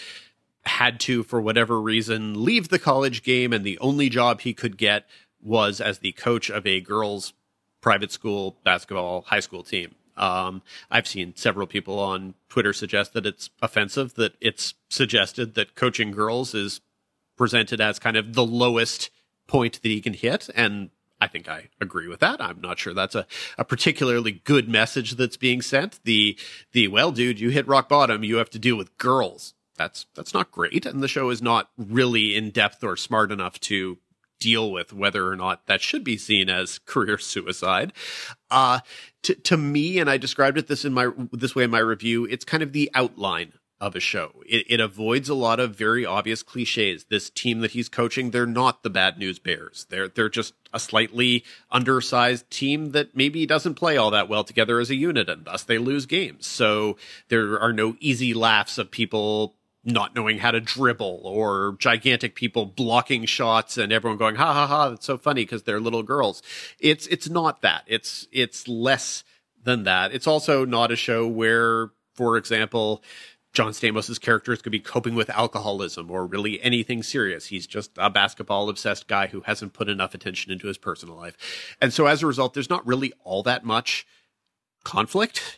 F: had to, for whatever reason, leave the college game, and the only job he could get was as the coach of a girls' private school basketball high school team. Um, I've seen several people on Twitter suggest that it's offensive, that it's suggested that coaching girls is presented as kind of the lowest point that he can hit. And I think I agree with that. I'm not sure that's a, a particularly good message that's being sent. The, the, well, dude, you hit rock bottom. You have to deal with girls. That's, that's not great. And the show is not really in depth or smart enough to deal with whether or not that should be seen as career suicide. Uh, to, to me, and I described it this in my, this way in my review, it's kind of the outline of a show. It, it avoids a lot of very obvious cliches. This team that he's coaching, they're not the Bad News Bears. They're, they're just a slightly undersized team that maybe doesn't play all that well together as a unit, and thus they lose games. So there are no easy laughs of people not knowing how to dribble, or gigantic people blocking shots and everyone going, ha ha ha, that's so funny because they're little girls. It's, it's not that. It's, it's less than that. It's also not a show where, for example, John Stamos' characters could be coping with alcoholism or really anything serious. He's just a basketball obsessed guy who hasn't put enough attention into his personal life. And so as a result, there's not really all that much conflict.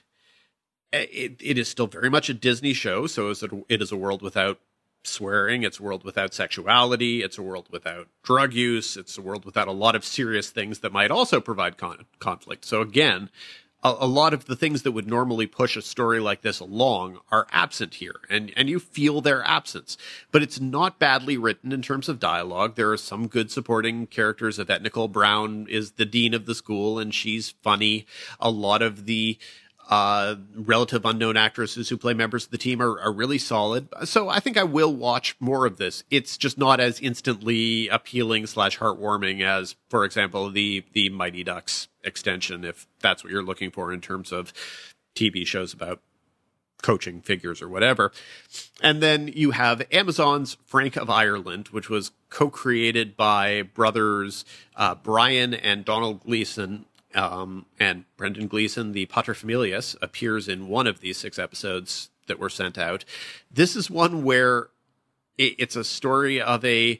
F: It, it is still very much a Disney show, so it is a world without swearing, it's a world without sexuality, it's a world without drug use, it's a world without a lot of serious things that might also provide con- conflict. So again, a, a lot of the things that would normally push a story like this along are absent here, and, and you feel their absence. But it's not badly written in terms of dialogue. There are some good supporting characters. Yvette Nicole Brown is the dean of the school, and she's funny. A lot of the Uh, relative unknown actresses who play members of the team are, are really solid. So I think I will watch more of this. It's just not as instantly appealing slash heartwarming as, for example, the, the Mighty Ducks extension, if that's what you're looking for in terms of T V shows about coaching figures or whatever. And then you have Amazon's Frank of Ireland, which was co-created by brothers uh, Brian and Donald Gleason. Um, and Brendan Gleeson, the paterfamilias, appears in one of these six episodes that were sent out. This is one where it, it's a story of a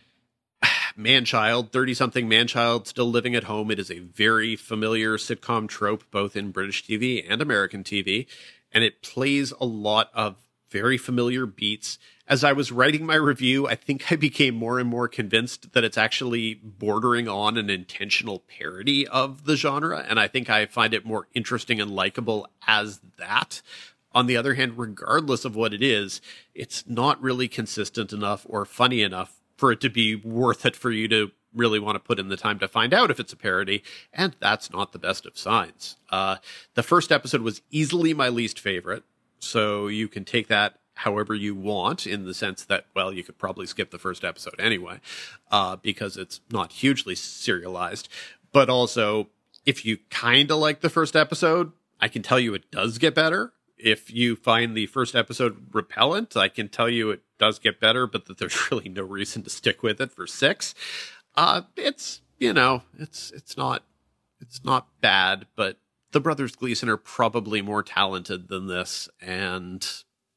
F: man-child, thirty-something man-child still living at home. It is a very familiar sitcom trope, both in British T V and American T V, and it plays a lot of very familiar beats. As I was writing my review, I think I became more and more convinced that it's actually bordering on an intentional parody of the genre, and I think I find it more interesting and likable as that. On the other hand, regardless of what it is, it's not really consistent enough or funny enough for it to be worth it for you to really want to put in the time to find out if it's a parody, and that's not the best of signs. Uh, the first episode was easily my least favorite, so you can take that however you want, in the sense that, well, you could probably skip the first episode anyway, uh, because it's not hugely serialized. But also, if you kind of like the first episode, I can tell you it does get better. If you find the first episode repellent, I can tell you it does get better, but that there's really no reason to stick with it for six. Uh, it's, you know, it's, it's not, it's not bad, but the brothers Gleason are probably more talented than this, and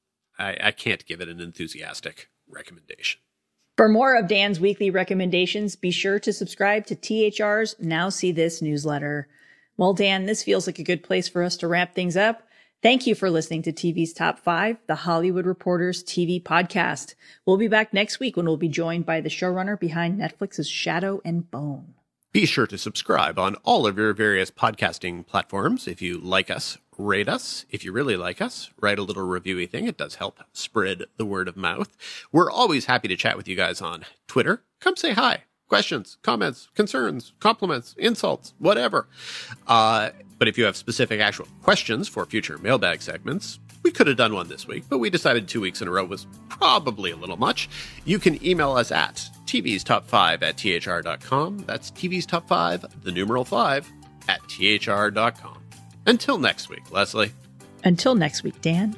F: I, I can't give it an enthusiastic recommendation.
E: For more of Dan's weekly recommendations, be sure to subscribe to T H R's Now See This newsletter. Well, Dan, this feels like a good place for us to wrap things up. Thank you for listening to T V's Top five, the Hollywood Reporters T V podcast. We'll be back next week when we'll be joined by the showrunner behind Netflix's Shadow and Bone.
F: Be sure to subscribe on all of your various podcasting platforms. If you like us, rate us. If you really like us, write a little reviewy thing. It does help spread the word of mouth. We're always happy to chat with you guys on Twitter. Come say hi. Questions, comments, concerns, compliments, insults, whatever. Uh, but if you have specific actual questions for future mailbag segments, we could have done one this week, but we decided two weeks in a row was probably a little much. You can email us at T V's Top five at T H R dot com. That's T V's Top five, the numeral five, at T H R dot com. Until next week, Leslie.
E: Until next week, Dan.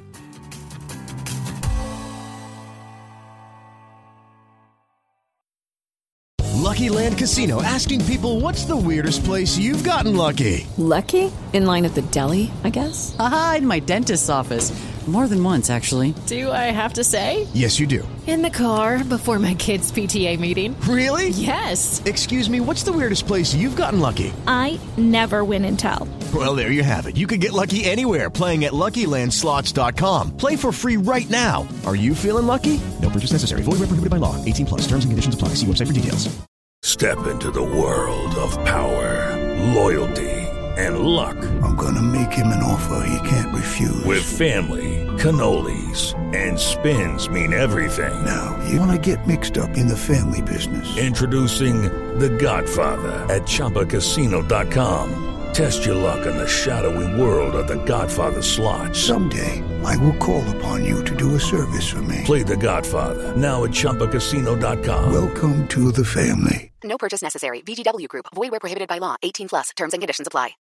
I: Lucky Lucky Land Casino, asking people, what's the weirdest place you've gotten lucky?
K: Lucky? In line at the deli, I guess?
J: Aha, in my dentist's office. More than once, actually.
K: Do I have to say?
I: Yes, you do.
K: In the car before my kids' P T A meeting.
I: Really?
K: Yes.
I: Excuse me, what's the weirdest place you've gotten lucky?
L: I never win and tell.
I: Well, there you have it. You can get lucky anywhere, playing at Lucky Land Slots dot com. Play for free right now. Are you feeling lucky? No purchase necessary. Void where prohibited by law. eighteen plus. Terms and conditions apply. See website for details.
N: Step into the world of power, loyalty, and luck.
O: I'm gonna make him an offer he can't refuse.
N: With family, cannolis, and spins mean everything.
O: Now, you wanna get mixed up in the family business.
N: Introducing The Godfather at Chumba Casino dot com. Test your luck in the shadowy world of The Godfather slot.
O: Someday, I will call upon you to do a service for me.
N: Play The Godfather, now at Chumba Casino dot com.
O: Welcome to the family.
P: No purchase necessary. V G W Group. Void where prohibited by law. eighteen plus. Terms and conditions apply.